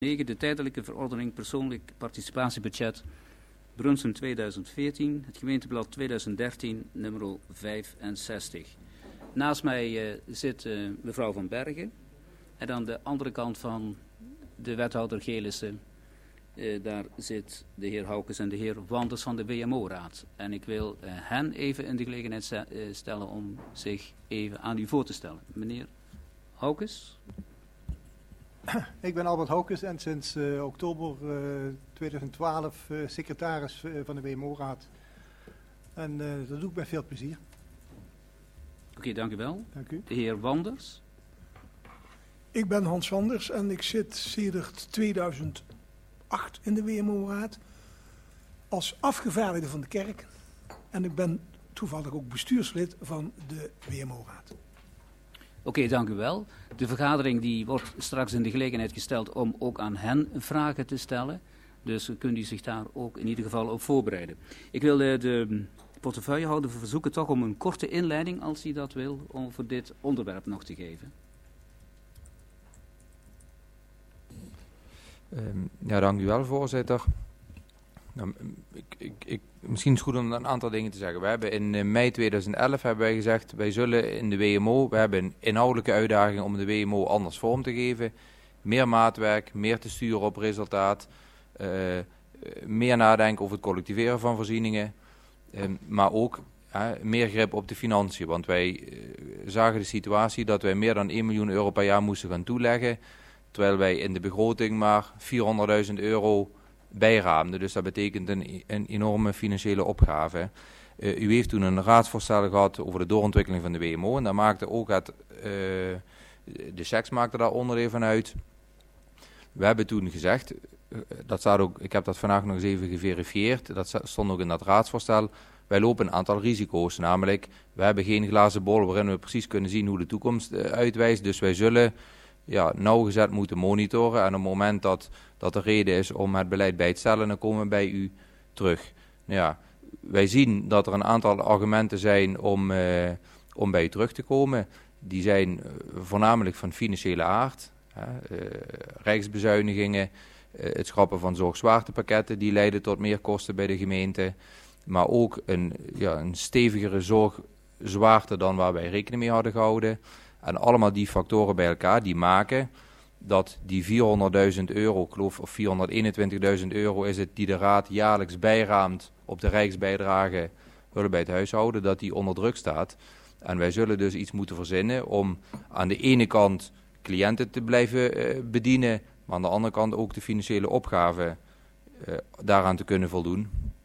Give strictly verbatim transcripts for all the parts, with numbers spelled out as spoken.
negen. De tijdelijke verordening persoonlijk participatiebudget Brunsum tweeduizend veertien, het gemeenteblad tweeduizend dertien, nummer vijfenzestig. Naast mij uh, zit uh, mevrouw Van Bergen en aan de andere kant van de wethouder Gelissen, uh, daar zit de heer Haukes en de heer Wanders van de W M O-raad. En ik wil uh, hen even in de gelegenheid st- uh, stellen om zich even aan u voor te stellen. Meneer Haukes? Ik ben Albert Haukes en sinds uh, oktober uh, tweeduizend twaalf uh, secretaris uh, van de W M O-raad. En uh, dat doe ik met veel plezier. Oké, okay, dank u wel. Dank u. De heer Wanders? Ik ben Hans Wanders en ik zit sedert tweeduizend acht in de W M O-raad als afgevaardigde van de kerk. En ik ben toevallig ook bestuurslid van de W M O-raad. Oké, okay, dank u wel. De vergadering die wordt straks in de gelegenheid gesteld om ook aan hen vragen te stellen. Dus kunt u zich daar ook in ieder geval op voorbereiden. Ik wil de, de portefeuillehouder verzoeken toch om een korte inleiding, als hij dat wil, om voor dit onderwerp nog te geven. Um, ja, dank u wel, voorzitter. Nou, ik, ik, ik, misschien is het goed om een aantal dingen te zeggen. We hebben in uh, mei tweeduizend elf hebben wij gezegd, wij zullen in de W M O, we hebben een inhoudelijke uitdaging om de W M O anders vorm te geven. Meer maatwerk, meer te sturen op resultaat, uh, uh, meer nadenken over het collectiveren van voorzieningen, uh, maar ook uh, meer grip op de financiën. Want wij uh, zagen de situatie dat wij meer dan één miljoen euro per jaar moesten gaan toeleggen, terwijl wij in de begroting maar vierhonderdduizend euro bijraamde. Dus dat betekent een, een enorme financiële opgave. Uh, u heeft toen een raadsvoorstel gehad over de doorontwikkeling van de W M O. En daar maakte ook het, uh, de checks maakte daar onderdeel van uit. We hebben toen gezegd, uh, dat staat ook, ik heb dat vandaag nog eens even geverifieerd, dat stond ook in dat raadsvoorstel, wij lopen een aantal risico's. Namelijk, we hebben geen glazen bol waarin we precies kunnen zien hoe de toekomst uh, uitwijst. Dus wij zullen ja, nauwgezet moeten monitoren. En op het moment dat, dat er reden is om het beleid bij te stellen, dan komen we bij u terug. Nou ja, wij zien dat er een aantal argumenten zijn om, uh, om bij u terug te komen. Die zijn uh, voornamelijk van financiële aard. Hè, uh, rijksbezuinigingen, uh, het schrappen van zorgzwaartepakketten, die leiden tot meer kosten bij de gemeente. Maar ook een, ja, een stevigere zorgzwaarte dan waar wij rekening mee hadden gehouden. En allemaal die factoren bij elkaar, die maken dat die vierhonderdduizend euro, ik geloof, of vierhonderdeenentwintigduizend euro is het, die de raad jaarlijks bijraamt op de rijksbijdrage hulp bij het huishouden, dat die onder druk staat. En wij zullen dus iets moeten verzinnen om aan de ene kant cliënten te blijven uh, bedienen, maar aan de andere kant ook de financiële opgave uh, daaraan te kunnen voldoen.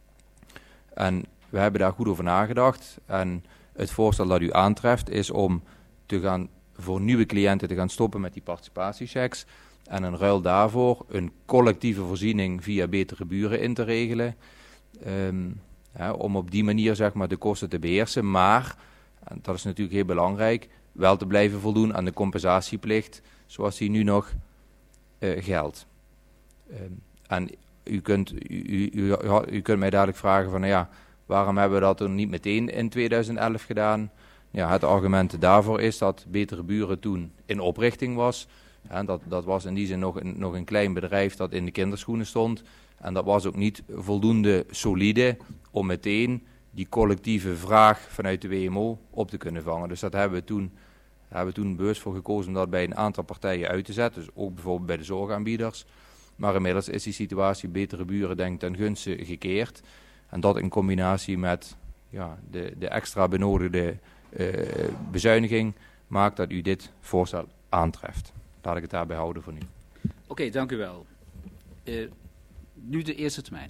En we hebben daar goed over nagedacht. En het voorstel dat u aantreft is om te gaan voor nieuwe cliënten te gaan stoppen met die participatiechecks en in ruil daarvoor een collectieve voorziening via betere buren in te regelen, um, ja, om op die manier zeg maar de kosten te beheersen, maar, en dat is natuurlijk heel belangrijk, wel te blijven voldoen aan de compensatieplicht zoals die nu nog uh, geldt. Um, en u kunt, u, u, u, u kunt mij dadelijk vragen van, nou ja, waarom hebben we dat toen niet meteen in tweeduizend elf gedaan? Ja, het argument daarvoor is dat Betere Buren toen in oprichting was. Ja, dat, dat was in die zin nog een, nog een klein bedrijf dat in de kinderschoenen stond. En dat was ook niet voldoende solide om meteen die collectieve vraag vanuit de W M O op te kunnen vangen. Dus dat hebben we toen, hebben we toen bewust voor gekozen om dat bij een aantal partijen uit te zetten. Dus ook bijvoorbeeld bij de zorgaanbieders. Maar inmiddels is die situatie Betere Buren denk ik ten gunste gekeerd. En dat in combinatie met ja, de, de extra benodigde Uh, bezuiniging maakt dat u dit voorstel aantreft. Laat ik het daarbij houden voor nu. Oké, okay, dank u wel. Uh, nu de eerste termijn.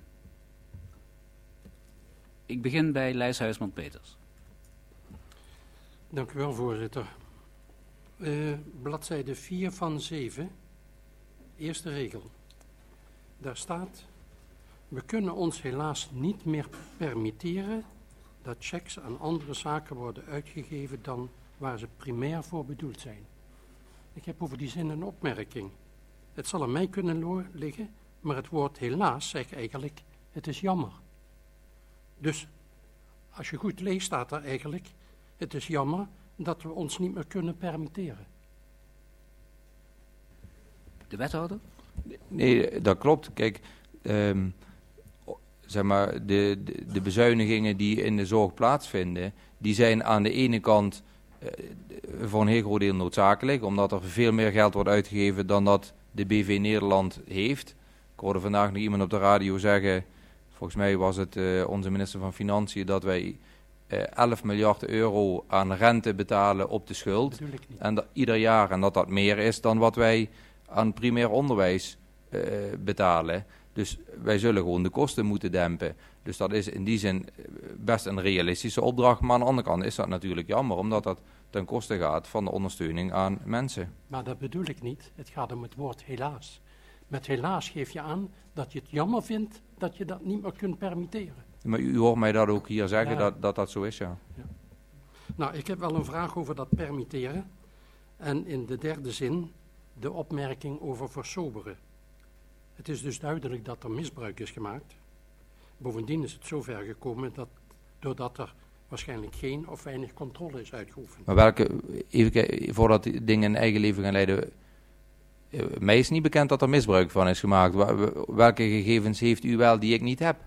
Ik begin bij Lijs Huisman-Peters. Dank u wel, voorzitter. Uh, bladzijde vier van zeven, eerste regel. Daar staat: we kunnen ons helaas niet meer permitteren dat checks aan andere zaken worden uitgegeven dan waar ze primair voor bedoeld zijn. Ik heb over die zin een opmerking. Het zal aan mij kunnen lo- liggen, maar het woord helaas zegt eigenlijk, het is jammer. Dus, als je goed leest, staat er eigenlijk, het is jammer dat we ons niet meer kunnen permitteren. De wethouder? Nee, dat klopt. Kijk, um, zeg maar, de, de, de bezuinigingen die in de zorg plaatsvinden, die zijn aan de ene kant uh, voor een heel groot deel noodzakelijk, omdat er veel meer geld wordt uitgegeven dan dat de B V Nederland heeft. Ik hoorde vandaag nog iemand op de radio zeggen, volgens mij was het uh, onze minister van Financiën, dat wij uh, elf miljard euro aan rente betalen op de schuld. En dat, ieder jaar, en dat dat meer is dan wat wij aan primair onderwijs uh, betalen. Dus wij zullen gewoon de kosten moeten dempen. Dus dat is in die zin best een realistische opdracht. Maar aan de andere kant is dat natuurlijk jammer, omdat dat ten koste gaat van de ondersteuning aan mensen. Maar dat bedoel ik niet. Het gaat om het woord helaas. Met helaas geef je aan dat je het jammer vindt dat je dat niet meer kunt permitteren. Maar u, u hoort mij dat ook hier zeggen, ja. dat, dat dat zo is, ja. ja. Nou, ik heb wel een vraag over dat permitteren. En in de derde zin de opmerking over versoberen. Het is dus duidelijk dat er misbruik is gemaakt. Bovendien is het zover gekomen dat doordat er waarschijnlijk geen of weinig controle is uitgeoefend. Maar welke, even kijken, voordat die dingen een eigen leven gaan leiden, mij is niet bekend dat er misbruik van is gemaakt. Welke gegevens heeft u wel die ik niet heb?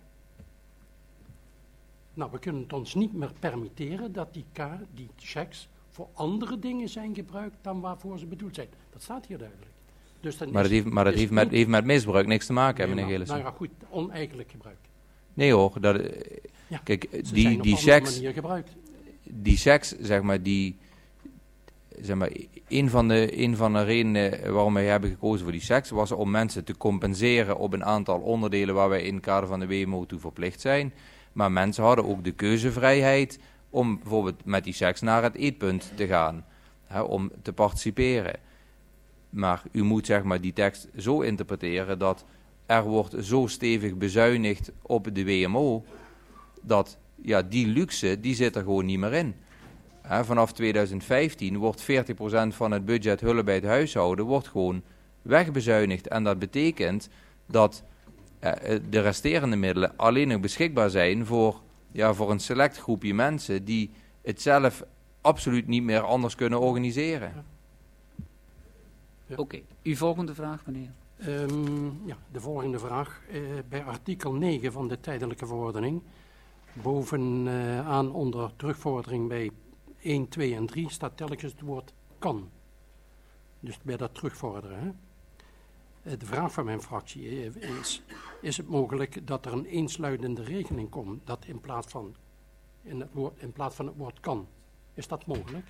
Nou, we kunnen het ons niet meer permitteren dat die, ka- die checks voor andere dingen zijn gebruikt dan waarvoor ze bedoeld zijn. Dat staat hier duidelijk. Dus dan maar dat heeft, maar dat heeft, met, heeft met misbruik niks te maken, nee, meneer Gillissen. Nou ja, goed, oneigenlijk gebruik. Nee hoor, dat, ja, kijk, die, die checks, die checks, zeg maar, die, zeg maar, een van de, een van de redenen waarom wij hebben gekozen voor die checks was om mensen te compenseren op een aantal onderdelen waar wij in het kader van de W M O toe verplicht zijn. Maar mensen hadden ook de keuzevrijheid om bijvoorbeeld met die checks naar het eetpunt te gaan, hè, om te participeren. Maar u moet, zeg maar, die tekst zo interpreteren dat er wordt zo stevig bezuinigd op de W M O, dat ja, die luxe, die zit er gewoon niet meer in. He, vanaf tweeduizend vijftien wordt veertig procent van het budget hulp bij het huishouden wordt gewoon wegbezuinigd. En dat betekent dat eh, de resterende middelen alleen nog beschikbaar zijn voor, ja, voor een select groepje mensen die het zelf absoluut niet meer anders kunnen organiseren. Ja. Ja. Oké, okay. Uw volgende vraag, meneer. Um, ja, de volgende vraag. Uh, bij artikel negen van de tijdelijke verordening, bovenaan uh, onder terugvordering bij één, twee en drie staat telkens het woord kan. Dus bij dat terugvorderen. Hè? Uh, de vraag van mijn fractie is, is het mogelijk dat er een eensluidende regeling komt, dat in plaats van, in het woord, in plaats van het woord kan. Is dat mogelijk?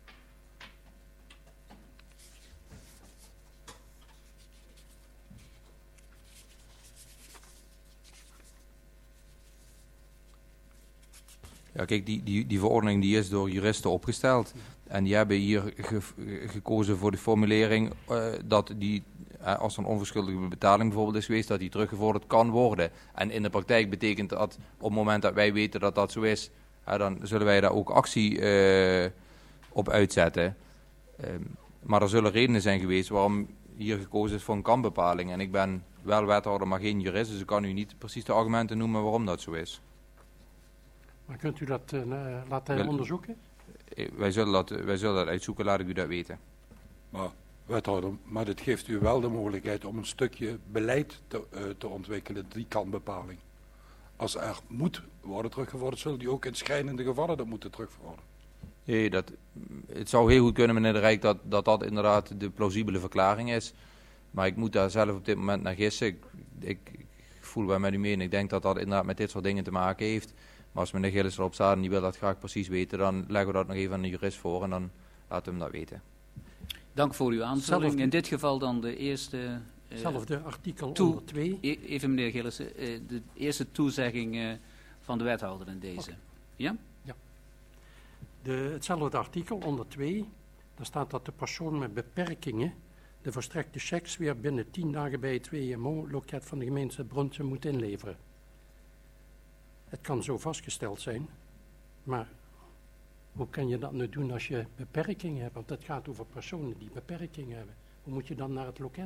Ja, kijk, die, die, die verordening die is door juristen opgesteld. En die hebben hier ge, gekozen voor de formulering uh, dat die, uh, als er een onverschuldige betaling bijvoorbeeld is geweest, dat die teruggevorderd kan worden. En in de praktijk betekent dat op het moment dat wij weten dat dat zo is, uh, dan zullen wij daar ook actie uh, op uitzetten. Uh, maar er zullen redenen zijn geweest waarom hier gekozen is voor een kanbepaling. En ik ben wel wethouder, maar geen jurist, dus ik kan u niet precies de argumenten noemen waarom dat zo is. Maar kunt u dat uh, laten Wel, onderzoeken? Wij zullen, dat, wij zullen dat uitzoeken, laat ik u dat weten. Maar, wethouder, maar dit geeft u wel de mogelijkheid om een stukje beleid te, uh, te ontwikkelen, die kanbepaling. Als er moet worden teruggevorderd, zullen die ook in schrijnende gevallen dat moeten terugvorderen. Nee, dat, het zou heel goed kunnen, meneer de Rijk, dat, dat dat inderdaad de plausibele verklaring is. Maar ik moet daar zelf op dit moment naar gissen. Ik, ik, ik voel bij met u mee en ik denk dat dat inderdaad met dit soort dingen te maken heeft. Maar als meneer Gillis erop staat en die wil dat graag precies weten, dan leggen we dat nog even aan de jurist voor en dan laten we hem dat weten. Dank voor uw aanvulling. Zelfde, in dit geval dan de eerste... Hetzelfde uh, artikel toe, onder twee. E- even meneer Gillissen, uh, de eerste toezegging uh, van de wethouder in deze. Okay. Ja? Ja. De, hetzelfde artikel onder twee, daar staat dat de persoon met beperkingen de verstrekte checks weer binnen tien dagen bij het W M O-loket van de gemeente Brunssum moet inleveren. Het kan zo vastgesteld zijn, maar hoe kan je dat nu doen als je beperkingen hebt? Want het gaat over personen die beperkingen hebben. Hoe moet je dan naar het loket?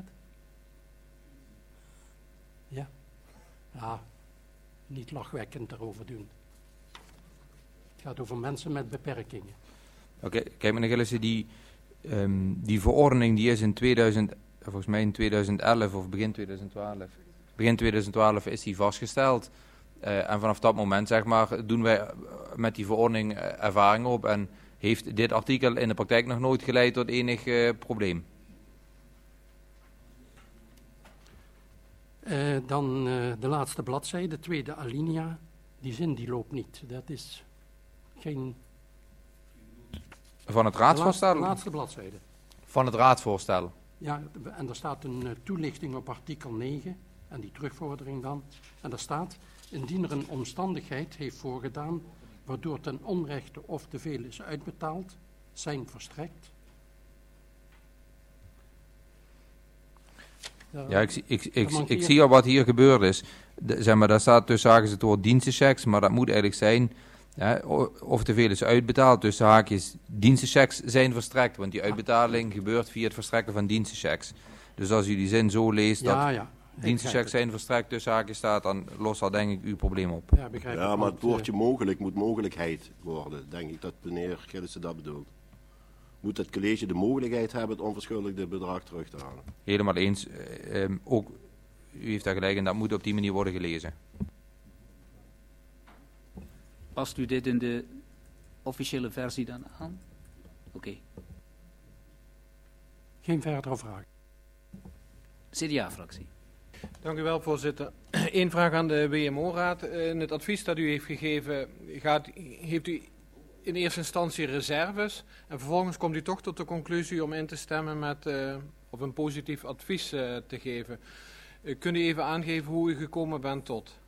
Ja, ja, niet lachwekkend erover doen. Het gaat over mensen met beperkingen. Oké, okay, kijk meneer Gillissen, die, um, die verordening die is in tweeduizend volgens mij in tweeduizend elf of begin tweeduizend twaalf. Begin tweeduizend twaalf is die vastgesteld. Uh, en vanaf dat moment, zeg maar, doen wij met die verordening uh, ervaring op. En heeft dit artikel in de praktijk nog nooit geleid tot enig uh, probleem. Uh, dan uh, de laatste bladzijde, de tweede alinea. Die zin die loopt niet. Dat is geen... Van het raadsvoorstel? De laatste, de laatste bladzijde. Van het raadsvoorstel. Ja, en er staat een uh, toelichting op artikel negen. En die terugvordering dan. En daar staat, indien er een omstandigheid heeft voorgedaan waardoor ten onrechte of te veel is uitbetaald, zijn verstrekt. Daar, ja, ik, ik, ik, ik, ik zie al wat hier gebeurd is. De, zeg maar, daar staat tussen haakjes het woord dienstenchecks, maar dat moet eigenlijk zijn, ja, of te veel is uitbetaald, tussen haakjes dienstenchecks zijn verstrekt, want die uitbetaling gebeurt via het verstrekken van dienstenchecks. Dus als u die zin zo leest, ja, dat ja, dienstenchecks zijn verstrekt, tussen haakjes staat, dan lost dat denk ik uw probleem op. Ja, begrijp ja ik, maar want, het woordje uh, mogelijk moet mogelijkheid worden, denk ik dat meneer Gillissen dat bedoelt. Moet het college de mogelijkheid hebben het onverschuldigde bedrag terug te halen. Helemaal eens. Uh, um, ook, u heeft daar gelijk en dat moet op die manier worden gelezen. Past u dit in de officiële versie dan aan? Oké. Okay. Geen verdere vragen. C D A-fractie. Dank u wel, voorzitter. Eén vraag aan de W M O-raad. In het advies dat u heeft gegeven, gaat, heeft u in eerste instantie reserves en vervolgens komt u toch tot de conclusie om in te stemmen met, uh, of een positief advies uh, te geven. Uh, kunt u even aangeven hoe u gekomen bent tot?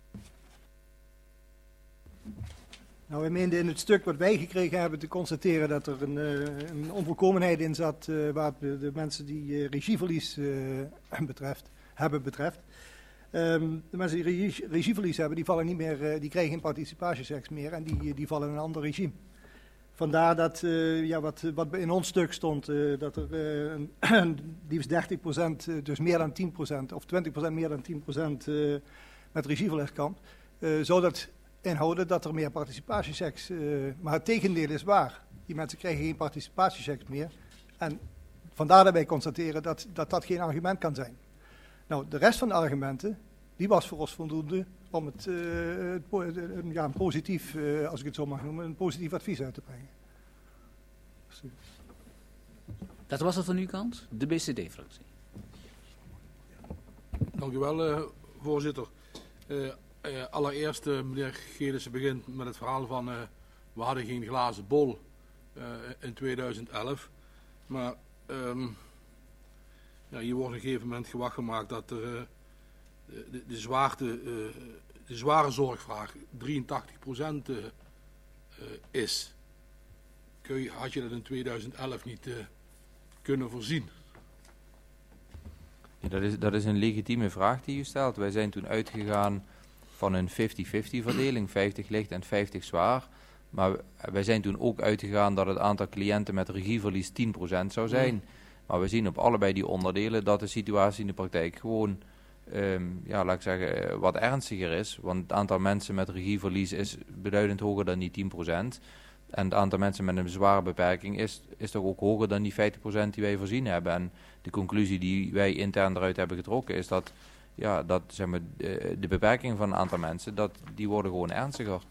Nou, we meenden in het stuk wat wij gekregen hebben te constateren dat er een, uh, een onvolkomenheid in zat uh, wat de, de mensen die uh, regieverlies uh, betreft, hebben betreft. Um, de mensen die regie, regieverlies hebben, die vallen niet meer, uh, die krijgen geen participatiechecks meer en die, die vallen in een ander regime. Vandaar dat, uh, ja, wat, wat in ons stuk stond, uh, dat er uh, een, liefst dertig procent, uh, dus meer dan tien procent, of twintig procent meer dan tien procent uh, met regieverlies kan, uh, zou dat inhouden dat er meer participatiechecks, uh, maar het tegendeel is waar. Die mensen krijgen geen participatiechecks meer en vandaar dat wij constateren dat, dat dat geen argument kan zijn. Nou, de rest van de argumenten, die was voor ons voldoende om het, uh, het ja, een positief, uh, als ik het zo mag noemen, een positief advies uit te brengen. Dat was het van uw kant, de B C D-fractie. Dank u wel, uh, voorzitter. Uh, uh, allereerst, uh, meneer Gelissen begint met het verhaal van uh, we hadden geen glazen bol uh, in tweeduizend elf. Maar um, ja, hier wordt op een gegeven moment gewacht gemaakt dat er uh, de, de, zwaarte, uh, de zware zorgvraag drieëntachtig procent uh, uh, is. Kun je, had je dat in tweeduizend elf niet uh, kunnen voorzien? Ja, dat is, dat is een legitieme vraag die u stelt. Wij zijn toen uitgegaan van een vijftig vijftig verdeling, vijftig licht en vijftig zwaar. Maar wij zijn toen ook uitgegaan dat het aantal cliënten met regieverlies tien procent zou zijn. Mm. Maar we zien op allebei die onderdelen dat de situatie in de praktijk gewoon, um, ja, laat ik zeggen, wat ernstiger is. Want het aantal mensen met regieverlies is beduidend hoger dan die tien procent. En het aantal mensen met een zware beperking is, is toch ook hoger dan die vijftig procent die wij voorzien hebben. En de conclusie die wij intern eruit hebben getrokken is dat, ja, dat zeg maar, de, de beperking van een aantal mensen, dat, die worden gewoon ernstiger.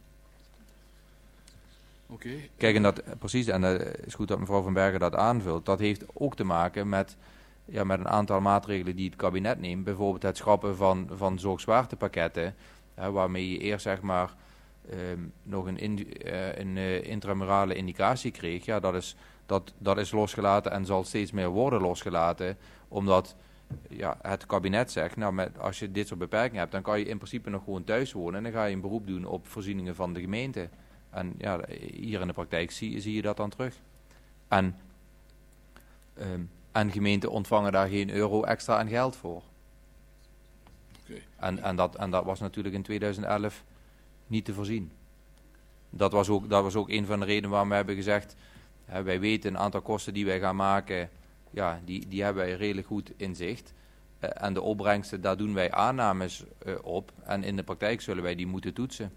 Okay. Kijk, en dat, precies, en dat is goed dat mevrouw Van Bergen dat aanvult. Dat heeft ook te maken met, ja, met een aantal maatregelen die het kabinet neemt. Bijvoorbeeld het schrappen van, van zorgzwaartepakketten, hè, waarmee je eerst zeg maar um, nog een, in, uh, een uh, intramurale indicatie kreeg. Ja, dat is, dat, dat is losgelaten en zal steeds meer worden losgelaten, omdat ja, het kabinet zegt, nou, met, als je dit soort beperkingen hebt, dan kan je in principe nog gewoon thuis wonen en dan ga je een beroep doen op voorzieningen van de gemeente. En ja, hier in de praktijk zie, zie je dat dan terug. En, um, en gemeenten ontvangen daar geen euro extra aan geld voor. Okay. En, en, dat, en dat was natuurlijk in tweeduizend elf niet te voorzien. Dat was ook, dat was ook een van de redenen waarom we hebben gezegd, hè, wij weten een aantal kosten die wij gaan maken, ja, die, die hebben wij redelijk goed in zicht. Uh, en de opbrengsten, daar doen wij aannames uh, op. En in de praktijk zullen wij die moeten toetsen.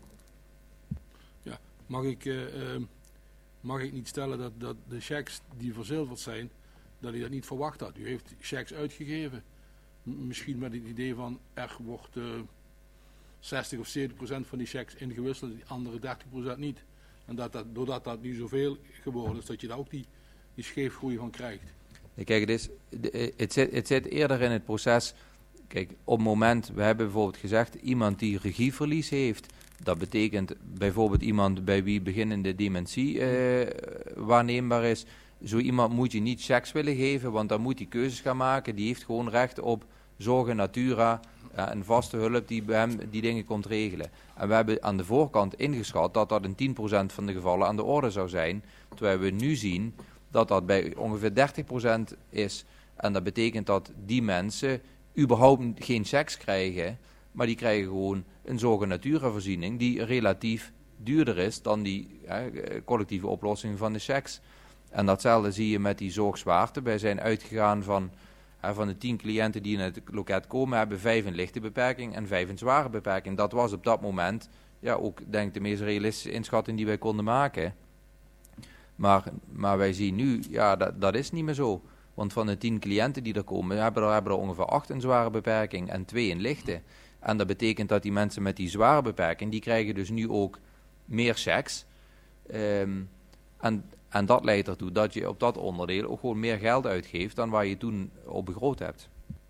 Mag ik, uh, uh, mag ik niet stellen dat, dat de checks die verzilverd zijn, dat hij dat niet verwacht had. U heeft checks uitgegeven. M- misschien met het idee van er wordt uh, zestig of zeventig procent van die checks ingewisseld, die andere dertig procent niet. En dat dat, doordat dat nu zoveel geworden is, dat je daar ook die, die scheefgroei van krijgt. Ja, kijk, het, is, het, zit, het zit eerder in het proces. Kijk, op het moment, we hebben bijvoorbeeld gezegd, iemand die regieverlies heeft, dat betekent bijvoorbeeld iemand bij wie beginnende dementie uh, waarneembaar is. Zo iemand moet je niet checks willen geven, want dan moet hij keuzes gaan maken. Die heeft gewoon recht op zorgen, natura, uh, een vaste hulp die bij hem die dingen komt regelen. En we hebben aan de voorkant ingeschat dat dat in tien procent van de gevallen aan de orde zou zijn. Terwijl we nu zien dat dat bij ongeveer dertig procent is. En dat betekent dat die mensen überhaupt geen checks krijgen, maar die krijgen gewoon een zorg- en natura-voorziening die relatief duurder is dan die hè, collectieve oplossing van de checks. En datzelfde zie je met die zorgzwaarte. Wij zijn uitgegaan van, hè, van de tien cliënten die in het loket komen, hebben vijf een lichte beperking en vijf een zware beperking. Dat was op dat moment ja, ook denk ik de meest realistische inschatting die wij konden maken. Maar, maar wij zien nu, ja, dat, dat is niet meer zo. Want van de tien cliënten die er komen, hebben er, hebben er ongeveer acht een zware beperking en twee een lichte. En dat betekent dat die mensen met die zware beperking, die krijgen dus nu ook meer checks. Um, en, en dat leidt ertoe dat je op dat onderdeel ook gewoon meer geld uitgeeft dan waar je toen op begroot hebt.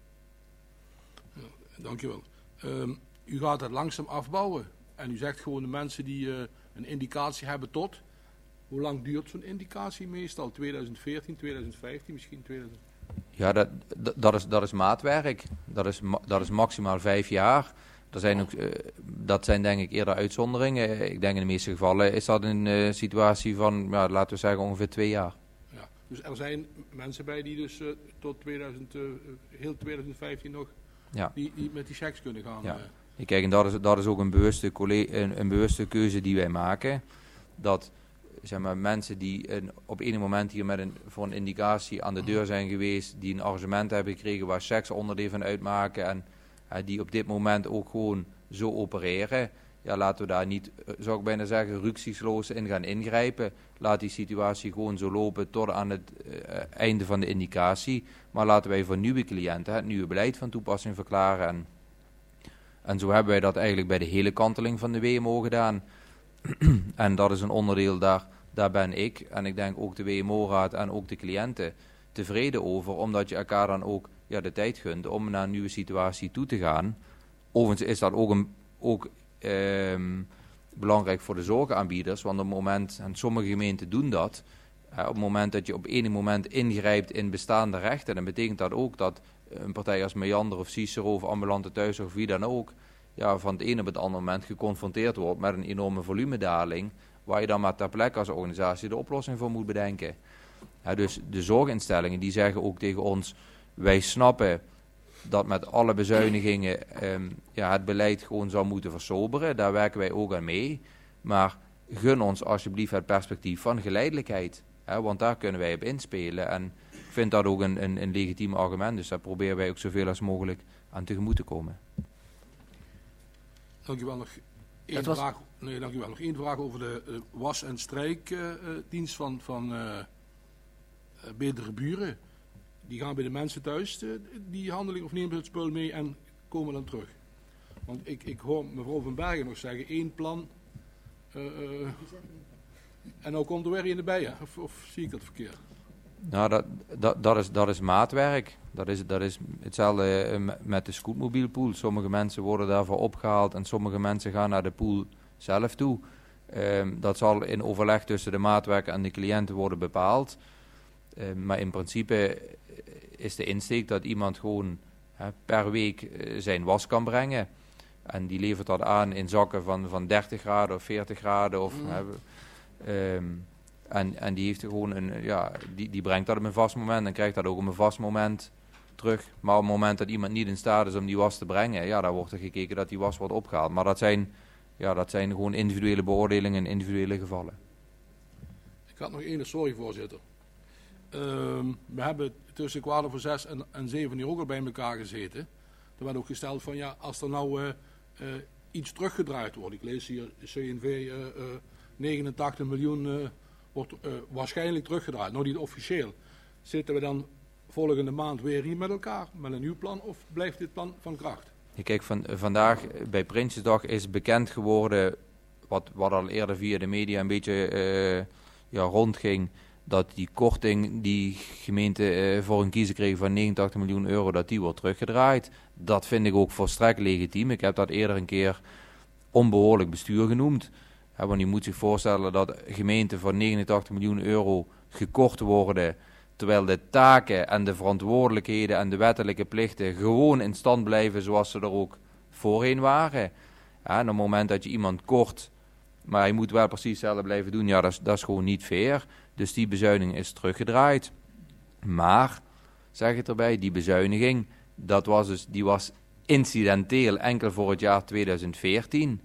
Ja, dankjewel. Um, u gaat het langzaam afbouwen. En u zegt gewoon de mensen die uh, een indicatie hebben tot. Hoe lang duurt zo'n indicatie meestal? twintig veertien, twintig vijftien, misschien twintig... Ja, dat, dat, dat, is, dat is maatwerk. Dat is, dat is maximaal vijf jaar. Er zijn ook, uh, dat zijn denk ik eerder uitzonderingen. Ik denk in de meeste gevallen is dat een uh, situatie van, ja, laten we zeggen, ongeveer twee jaar. Ja, dus er zijn mensen bij die dus uh, tot tweeduizend, uh, heel twintig vijftien nog ja. die, die met die checks kunnen gaan. Ja. Uh. Kijk, en dat is, dat is ook een bewuste, een, een bewuste keuze die wij maken. Dat zeg maar, mensen die een, op een moment hier met een, voor een indicatie aan de deur zijn geweest, die een arrangement hebben gekregen waar checks onderdeel van uitmaken en uh, die op dit moment ook gewoon zo opereren. Ja, laten we daar niet, zou ik bijna zeggen, rücksichtsloos in gaan ingrijpen. Laat die situatie gewoon zo lopen tot aan het uh, einde van de indicatie. Maar laten wij voor nieuwe cliënten het nieuwe beleid van toepassing verklaren. En, en zo hebben wij dat eigenlijk bij de hele kanteling van de W M O gedaan. En dat is een onderdeel, daar, daar ben ik en ik denk ook de W M O-raad en ook de cliënten tevreden over. Omdat je elkaar dan ook ja, de tijd gunt om naar een nieuwe situatie toe te gaan. Overigens is dat ook, een, ook um, belangrijk voor de zorgaanbieders. Want op het moment, en sommige gemeenten doen dat, uh, op het moment dat je op enig moment ingrijpt in bestaande rechten, dan betekent dat ook dat een partij als Meander of Cicero of ambulante thuiszorg of wie dan ook, ja, van het ene op het andere moment geconfronteerd wordt met een enorme volumedaling, waar je dan maar ter plekke als organisatie de oplossing voor moet bedenken. Ja, dus de zorginstellingen die zeggen ook tegen ons, wij snappen dat met alle bezuinigingen um, ja, het beleid gewoon zou moeten versoberen. Daar werken wij ook aan mee. Maar gun ons alsjeblieft het perspectief van geleidelijkheid. Hè, want daar kunnen wij op inspelen. En ik vind dat ook een, een, een legitiem argument. Dus daar proberen wij ook zoveel als mogelijk aan tegemoet te komen. Dank u wel. Nog één, was... vraag, nee, dank u wel. Nog één vraag over de uh, was- en strijkdienst uh, van, van uh, uh, betere buren. Die gaan bij de mensen thuis, uh, die handeling, of nemen het spul mee en komen dan terug. Want ik, ik hoor mevrouw Van Bergen nog zeggen, één plan. Uh, uh, en nou komt er weer een erbij, hè? Of, of zie ik dat verkeerd? Nou, dat, dat, dat, is, dat is maatwerk. Dat is, dat is hetzelfde uh, met de scootmobielpool. Sommige mensen worden daarvoor opgehaald en sommige mensen gaan naar de pool zelf toe. Um, dat zal in overleg tussen de maatwerker en de cliënten worden bepaald. Uh, maar in principe is de insteek dat iemand gewoon uh, per week uh, zijn was kan brengen. En die levert dat aan in zakken van, van dertig graden of veertig graden. Of, mm. uh, um, en, en die heeft gewoon een, ja, die, die brengt dat op een vast moment en krijgt dat ook op een vast moment terug. Maar op het moment dat iemand niet in staat is om die was te brengen, ja, dan wordt er gekeken dat die was wordt opgehaald. Maar dat zijn, ja, dat zijn gewoon individuele beoordelingen in individuele gevallen. Ik had nog één, sorry voorzitter. Um, we hebben tussen kwart over zes en, en zeven uur ook al bij elkaar gezeten. Er werd ook gesteld van ja, als er nou uh, uh, iets teruggedraaid wordt. Ik lees hier C N V uh, uh, negenentachtig miljoen uh, wordt uh, waarschijnlijk teruggedraaid. Nou niet officieel. Zitten we dan volgende maand weer hier met elkaar met een nieuw plan of blijft dit plan van kracht? Kijk, van, vandaag bij Prinsjesdag is bekend geworden, wat, wat al eerder via de media een beetje uh, ja, rondging, dat die korting die gemeente uh, voor een kiezer kreeg van negenentachtig miljoen euro, dat die wordt teruggedraaid. Dat vind ik ook volstrekt legitiem. Ik heb dat eerder een keer onbehoorlijk bestuur genoemd. Ja, want je moet zich voorstellen dat gemeenten voor negenentachtig miljoen euro gekort worden, terwijl de taken en de verantwoordelijkheden en de wettelijke plichten gewoon in stand blijven zoals ze er ook voorheen waren. Ja, en op het moment dat je iemand kort, maar hij moet wel precies hetzelfde blijven doen, ja, dat is, dat is gewoon niet fair. Dus die bezuiniging is teruggedraaid. Maar, zeg ik erbij, die bezuiniging, dat was dus, die was incidenteel enkel voor het jaar tweeduizend veertien.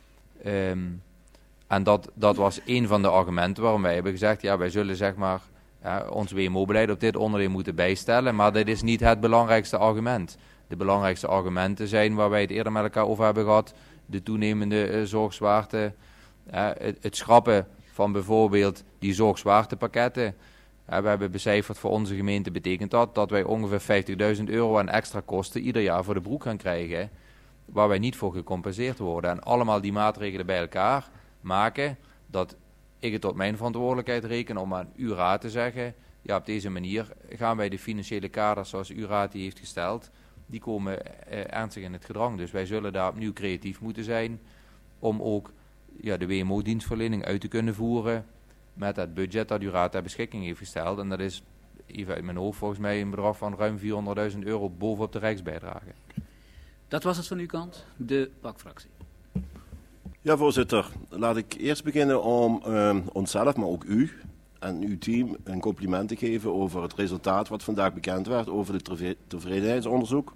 Um, en dat, dat was een van de argumenten waarom wij hebben gezegd, ja, wij zullen zeg maar ja, ons W M O-beleid op dit onderdeel moeten bijstellen, maar dit is niet het belangrijkste argument. De belangrijkste argumenten zijn, waar wij het eerder met elkaar over hebben gehad, de toenemende uh, zorgzwaarte, uh, het, het schrappen van bijvoorbeeld die zorgzwaartepakketten. Uh, we hebben becijferd voor onze gemeente betekent dat dat wij ongeveer vijftigduizend euro aan extra kosten ieder jaar voor de broek gaan krijgen, waar wij niet voor gecompenseerd worden. En allemaal die maatregelen bij elkaar maken dat ik het tot mijn verantwoordelijkheid reken om aan U R A te zeggen, ja, op deze manier gaan wij de financiële kaders zoals U R A die heeft gesteld, die komen eh, ernstig in het gedrang. Dus wij zullen daar opnieuw creatief moeten zijn om ook ja, de W M O-dienstverlening uit te kunnen voeren met het budget dat U R A ter beschikking heeft gesteld. En dat is, even uit mijn hoofd, volgens mij een bedrag van ruim vierhonderdduizend euro bovenop de rijksbijdrage. Dat was het van uw kant, de P A C-fractie. Ja, voorzitter. Laat ik eerst beginnen om uh, onszelf, maar ook u en uw team een compliment te geven over het resultaat wat vandaag bekend werd over het tevredenheidsonderzoek.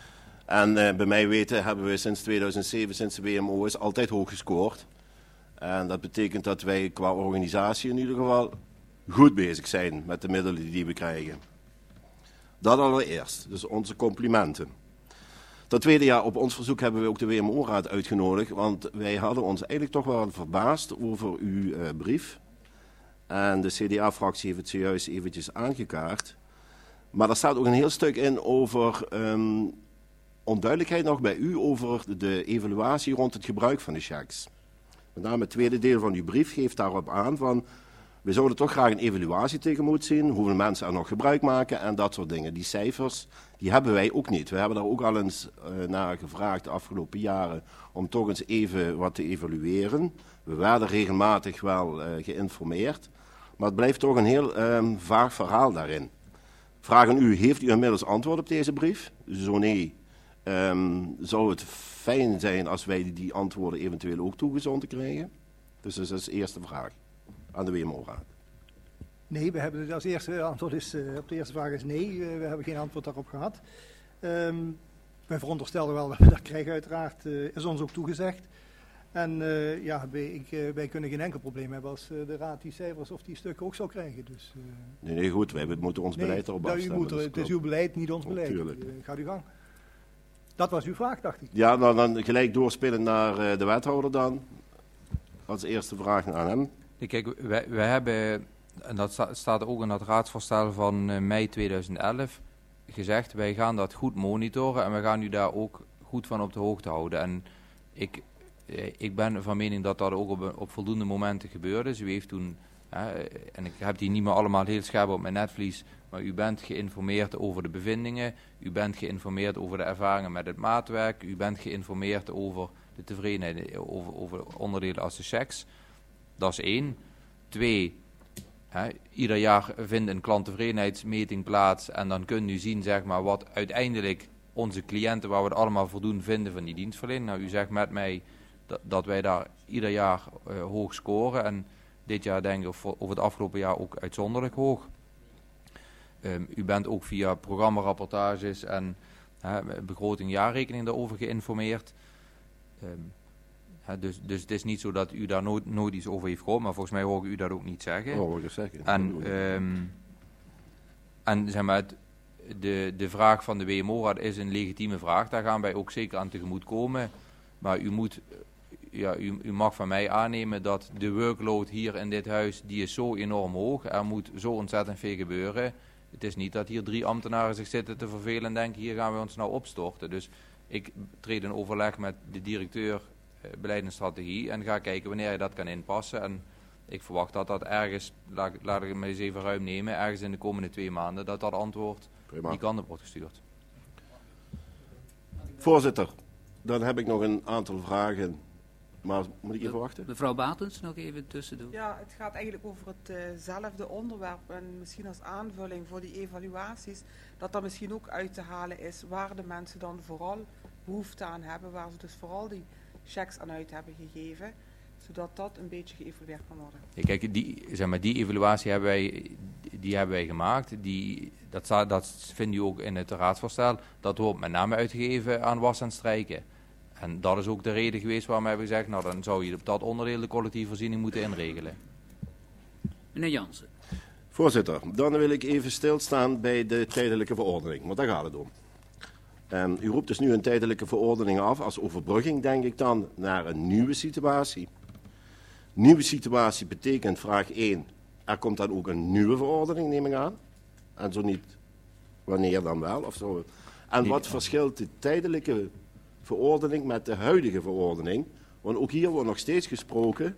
En uh, bij mij weten hebben we sinds tweeduizend zeven, sinds de W M O is, altijd hoog gescoord. En dat betekent dat wij qua organisatie in ieder geval goed bezig zijn met de middelen die we krijgen. Dat allereerst, dus onze complimenten. Ten tweede, ja, op ons verzoek hebben we ook de W M O-raad uitgenodigd, want wij hadden ons eigenlijk toch wel verbaasd over uw uh, brief. En de C D A-fractie heeft het zojuist eventjes aangekaart. Maar er staat ook een heel stuk in over um, onduidelijkheid nog bij u over de evaluatie rond het gebruik van de checks. Met name het tweede deel van uw brief geeft daarop aan van, we zouden toch graag een evaluatie tegemoet zien, hoeveel mensen er nog gebruik maken en dat soort dingen. Die cijfers, die hebben wij ook niet. We hebben daar ook al eens uh, naar gevraagd de afgelopen jaren om toch eens even wat te evalueren. We werden regelmatig wel uh, geïnformeerd, maar het blijft toch een heel um, vaag verhaal daarin. Vraag aan u, heeft u inmiddels antwoord op deze brief? Zo nee, um, zou het fijn zijn als wij die antwoorden eventueel ook toegezonden krijgen? Dus dat is de eerste vraag aan de W M O-raad. Nee, we hebben als eerste antwoord is, uh, op de eerste vraag is nee. Uh, we hebben geen antwoord daarop gehad. Um, wij veronderstellen wel dat we dat krijgen uiteraard, uh, is ons ook toegezegd. En uh, ja, wij, ik, uh, wij kunnen geen enkel probleem hebben als uh, de raad die cijfers of die stukken ook zou krijgen. Dus, uh, nee, nee, goed, wij moeten ons nee, beleid erop nou, afstemmen. Moet er, het is uw beleid, niet ons beleid. Uh, gaat u gang. Dat was uw vraag, dacht ik. Ja, nou, dan gelijk doorspelen naar uh, de wethouder dan. Als eerste vraag aan hem. Kijk, wij, wij hebben, en dat sta, staat ook in dat raadsvoorstel van uh, mei tweeduizend elf, gezegd, wij gaan dat goed monitoren en we gaan u daar ook goed van op de hoogte houden. En ik, uh, ik ben van mening dat dat ook op, op voldoende momenten gebeurde. Dus u heeft toen, uh, en ik heb die niet meer allemaal heel scherp op mijn netvlies, maar u bent geïnformeerd over de bevindingen, u bent geïnformeerd over de ervaringen met het maatwerk, u bent geïnformeerd over de tevredenheid, over, over onderdelen als de checks. Dat is één. Twee, hè, ieder jaar vindt een klanttevredenheidsmeting plaats en dan kunt u zien zeg maar, wat uiteindelijk onze cliënten, waar we het allemaal voldoende vinden van die dienstverlening. Nou, u zegt met mij dat, dat wij daar ieder jaar uh, hoog scoren en dit jaar denk ik, of, of het afgelopen jaar ook uitzonderlijk hoog. Um, u bent ook via programmarapportages en uh, begroting jaarrekening daarover geïnformeerd. Um, He, dus, dus het is niet zo dat u daar nooit, nooit iets over heeft gehoord, maar volgens mij hoor ik u dat ook niet zeggen. Oh, hoor ik zeggen. En, um, en zeg maar, het, de, de vraag van de W M O-raad is een legitieme vraag, daar gaan wij ook zeker aan tegemoet komen. Maar u, moet, ja, u, u mag van mij aannemen dat de workload hier in dit huis, die is zo enorm hoog, er moet zo ontzettend veel gebeuren. Het is niet dat hier drie ambtenaren zich zitten te vervelen en denken, hier gaan we ons nou opstorten. Dus ik treed in overleg met de directeur eh, beleid en strategie en ga kijken wanneer je dat kan inpassen. En ik verwacht dat dat ergens, laat, laat ik het maar eens even ruim nemen, ergens in de komende twee maanden, dat dat antwoord Prima. die kant op wordt gestuurd. Voorzitter, dan heb ik nog een aantal vragen. Maar moet ik even wachten? Mevrouw Batens, nog even tussendoor. Ja, het gaat eigenlijk over hetzelfde uh onderwerp en misschien als aanvulling voor die evaluaties, dat er misschien ook uit te halen is waar de mensen dan vooral behoefte aan hebben, waar ze dus vooral die checks aan uit hebben gegeven, zodat dat een beetje geëvalueerd kan worden. Ja, kijk, die, zeg maar, die evaluatie hebben wij, die hebben wij gemaakt. Die, dat, sta- dat vindt u ook in het raadsvoorstel. Dat wordt met name uitgegeven aan was en strijken. En dat is ook de reden geweest waarom we hebben gezegd, nou dan zou je op dat onderdeel de collectieve voorziening moeten inregelen. Meneer Jansen. Voorzitter, dan wil ik even stilstaan bij de tijdelijke verordening, want daar gaat het om. Um, u roept dus nu een tijdelijke verordening af als overbrugging, denk ik dan, naar een nieuwe situatie. Nieuwe situatie betekent vraag één, er komt dan ook een nieuwe verordening, neem ik aan. En zo niet, wanneer dan wel? Of zo. En wat verschilt de tijdelijke verordening met de huidige verordening? Want ook hier wordt nog steeds gesproken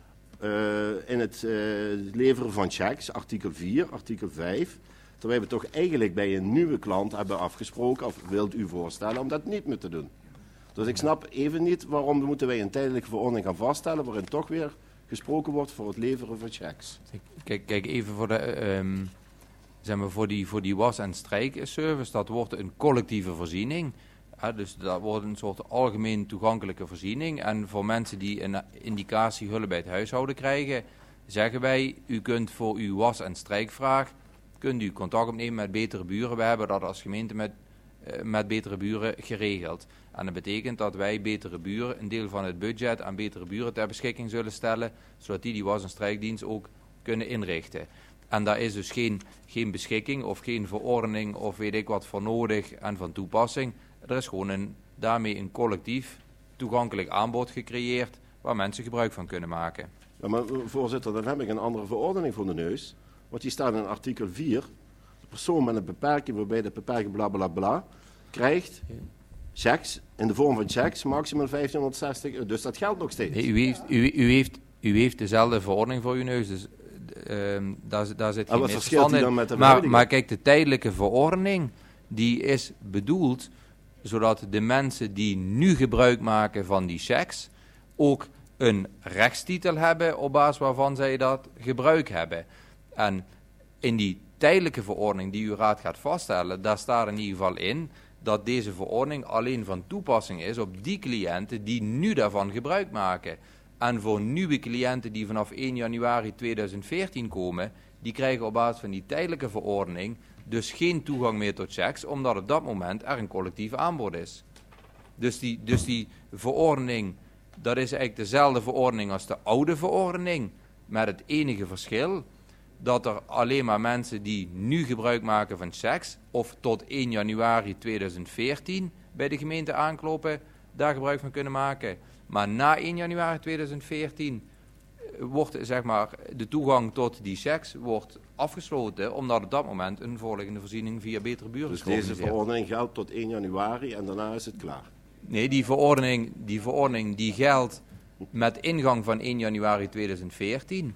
uh, in het uh, leveren van checks, artikel vier, artikel vijf. Terwijl we toch eigenlijk bij een nieuwe klant hebben afgesproken, of wilt u voorstellen, om dat niet meer te doen. Dus ik snap even niet waarom moeten wij een tijdelijke verordening gaan vaststellen, waarin toch weer gesproken wordt voor het leveren van checks. Kijk, kijk even voor, de, um, zeg maar voor, die, voor die was- en strijkservice, dat wordt een collectieve voorziening. Ja, dus dat wordt een soort algemeen toegankelijke voorziening. En voor mensen die een indicatie hulp bij het huishouden krijgen, zeggen wij, u kunt voor uw was- en strijkvraag, kunt u contact opnemen met Betere Buren. We hebben dat als gemeente met, uh, met Betere Buren geregeld. En dat betekent dat wij Betere Buren een deel van het budget aan Betere Buren ter beschikking zullen stellen, zodat die die was- en strijkdienst ook kunnen inrichten. En daar is dus geen, geen beschikking of geen verordening of weet ik wat voor nodig en van toepassing. Er is gewoon een, daarmee een collectief toegankelijk aanbod gecreëerd waar mensen gebruik van kunnen maken. Ja, maar voorzitter, dan heb ik een andere verordening voor de neus. Want die staat in artikel vier. De persoon met een beperking waarbij de beperking bla bla bla krijgt checks in de vorm van checks, maximaal vijftienhonderdzestig euro. Dus dat geldt nog steeds. Nee, u, heeft, u, u, heeft, u heeft dezelfde verordening voor uw neus, dus uh, daar, daar zit geen wat verschilt die dan met de maar, maar kijk, de tijdelijke verordening, die is bedoeld zodat de mensen die nu gebruik maken van die checks ook een rechtstitel hebben op basis waarvan zij dat gebruik hebben. En in die tijdelijke verordening die uw raad gaat vaststellen, daar staat in ieder geval in dat deze verordening alleen van toepassing is op die cliënten die nu daarvan gebruik maken. En voor nieuwe cliënten die vanaf één januari tweeduizend veertien komen, die krijgen op basis van die tijdelijke verordening dus geen toegang meer tot checks, omdat op dat moment er een collectief aanbod is. Dus die, dus die verordening, dat is eigenlijk dezelfde verordening als de oude verordening, met het enige verschil dat er alleen maar mensen die nu gebruik maken van checks, of tot één januari tweeduizend veertien bij de gemeente aankloppen, daar gebruik van kunnen maken. Maar na één januari tweeduizend veertien wordt, zeg maar, de toegang tot die checks wordt afgesloten, omdat op dat moment een voorliggende voorziening via Betere Buren dus is georganiseerd. deze verordening geldt tot één januari en daarna is het klaar? Nee, die verordening, die verordening die geldt met ingang van één januari tweeduizend veertien.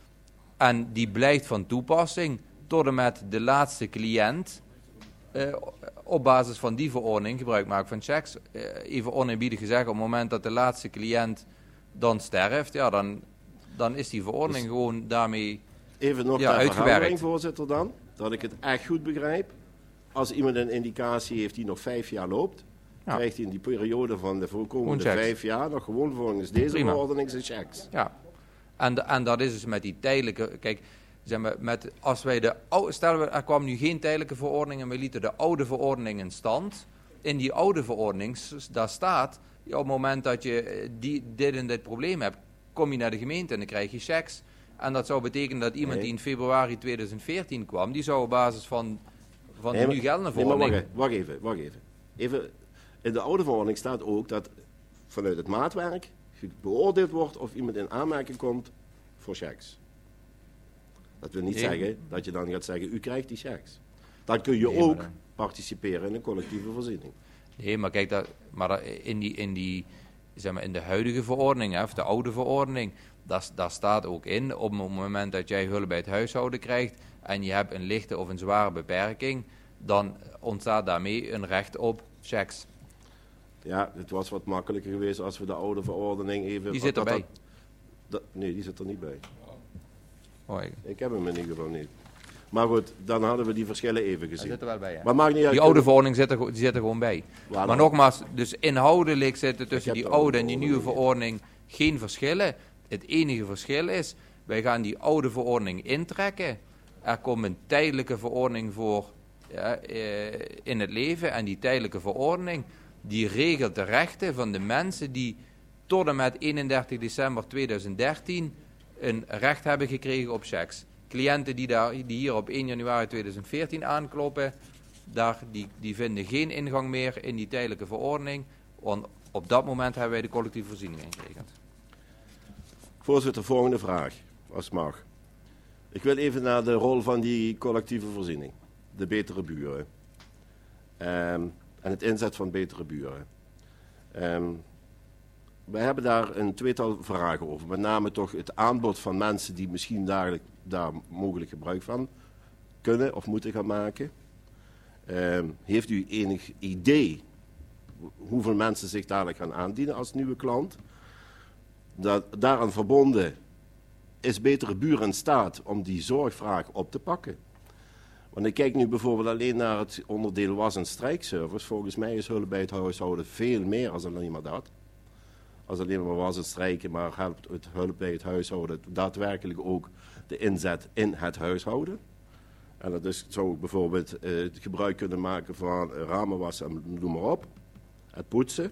En die blijft van toepassing tot en met de laatste cliënt uh, op basis van die verordening gebruik maakt van checks. Uh, even oneerbiedig gezegd, op het moment dat de laatste cliënt dan sterft, ja, dan, dan is die verordening dus gewoon daarmee even nog ja, ter verheldering, uitgewerkt. Voorzitter, dan, dat ik het echt goed begrijp. Als iemand een indicatie heeft die nog vijf jaar loopt, ja, krijgt hij in die periode van de voorkomende vijf jaar nog gewoon volgens deze Prima. verordening zijn checks. Ja, en, de, en dat is dus met die tijdelijke, kijk, zeg maar, met, als wij de oude, stellen we, er kwam nu geen tijdelijke verordening en we lieten de oude verordening in stand. In die oude verordening, daar staat, ja, op het moment dat je die, dit en dit probleem hebt, kom je naar de gemeente en dan krijg je checks. En dat zou betekenen dat iemand nee. die in februari tweeduizend veertien kwam, die zou op basis van, van nee, de maar, nu geldende nee, maar verordening... wacht, wacht even, wacht even. even. In de oude verordening staat ook dat vanuit het maatwerk beoordeeld wordt of iemand in aanmerking komt voor checks. Dat wil niet Nee. zeggen dat je dan gaat zeggen, u krijgt die checks. Dan kun je Nee, maar ook dan- participeren in een collectieve voorziening. Nee, maar kijk, dat, maar dat- in, die, in, die, zeg maar in de huidige verordening, hè, of de oude verordening, daar, daar staat ook in, op het moment dat jij hulp bij het huishouden krijgt en je hebt een lichte of een zware beperking, dan ontstaat daarmee een recht op checks. Ja, het was wat makkelijker geweest als we de oude verordening even... Die zit dat- erbij. dat- dat- nee, die zit er niet bij. Oh, ik- Ik heb hem in ieder geval niet. Maar goed, dan hadden we die verschillen even Hij gezien. zit er wel bij, hè? Maar maakt niet uit. Die oude verordening zit er, go- die zit er gewoon bij. Waar Maar dan? nogmaals, dus inhoudelijk zitten tussen Ik heb die de oude oude en die nieuwe verordening. verordening geen verschillen. Het enige verschil is, wij gaan die oude verordening intrekken. Er komt een tijdelijke verordening voor ja, eh, in het leven. En die tijdelijke verordening, die regelt de rechten van de mensen die tot en met eenendertig december tweeduizend dertien een recht hebben gekregen op checks. Cliënten die, daar, die hier op één januari tweeduizend veertien aankloppen, daar, die, die vinden geen ingang meer in die tijdelijke verordening. Want op dat moment hebben wij de collectieve voorziening ingeregeld. Voorzitter, volgende vraag, als het mag. Ik wil even naar de rol van die collectieve voorziening. De betere buren. Ehm, en het inzet van betere buren. Ehm, wij hebben daar een tweetal vragen over. Met name toch het aanbod van mensen die misschien dagelijks daar mogelijk gebruik van kunnen of moeten gaan maken. Ehm, heeft u enig idee hoeveel mensen zich dadelijk gaan aandienen als nieuwe klant? Dat, daaraan verbonden is betere buren in staat om die zorgvraag op te pakken. Want ik kijk nu bijvoorbeeld alleen naar het onderdeel was- en strijkservice. Volgens mij is hulp bij het huishouden veel meer als alleen maar dat. Als alleen maar was en strijken, maar helpt het hulp bij het huishouden daadwerkelijk ook de inzet in het huishouden. En dat is, zou ik bijvoorbeeld eh, het gebruik kunnen maken van eh, ramen wassen en noem maar op. Het poetsen.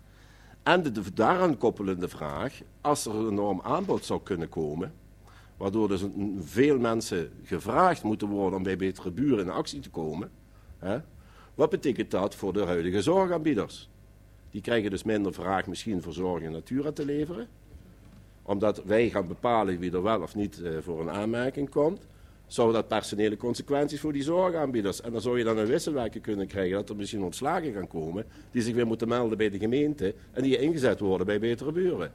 En de, de daaraan koppelende vraag, als er een enorm aanbod zou kunnen komen, waardoor dus een, veel mensen gevraagd moeten worden om bij betere buren in actie te komen, hè, wat betekent dat voor de huidige zorgaanbieders? Die krijgen dus minder vraag misschien voor zorg in natura te leveren, omdat wij gaan bepalen wie er wel of niet uh, voor een aanmerking komt. Zou dat personele consequenties voor die zorgaanbieders? En dan zou je dan een wisselwerking kunnen krijgen dat er misschien ontslagen gaan komen die zich weer moeten melden bij de gemeente en die ingezet worden bij betere buren.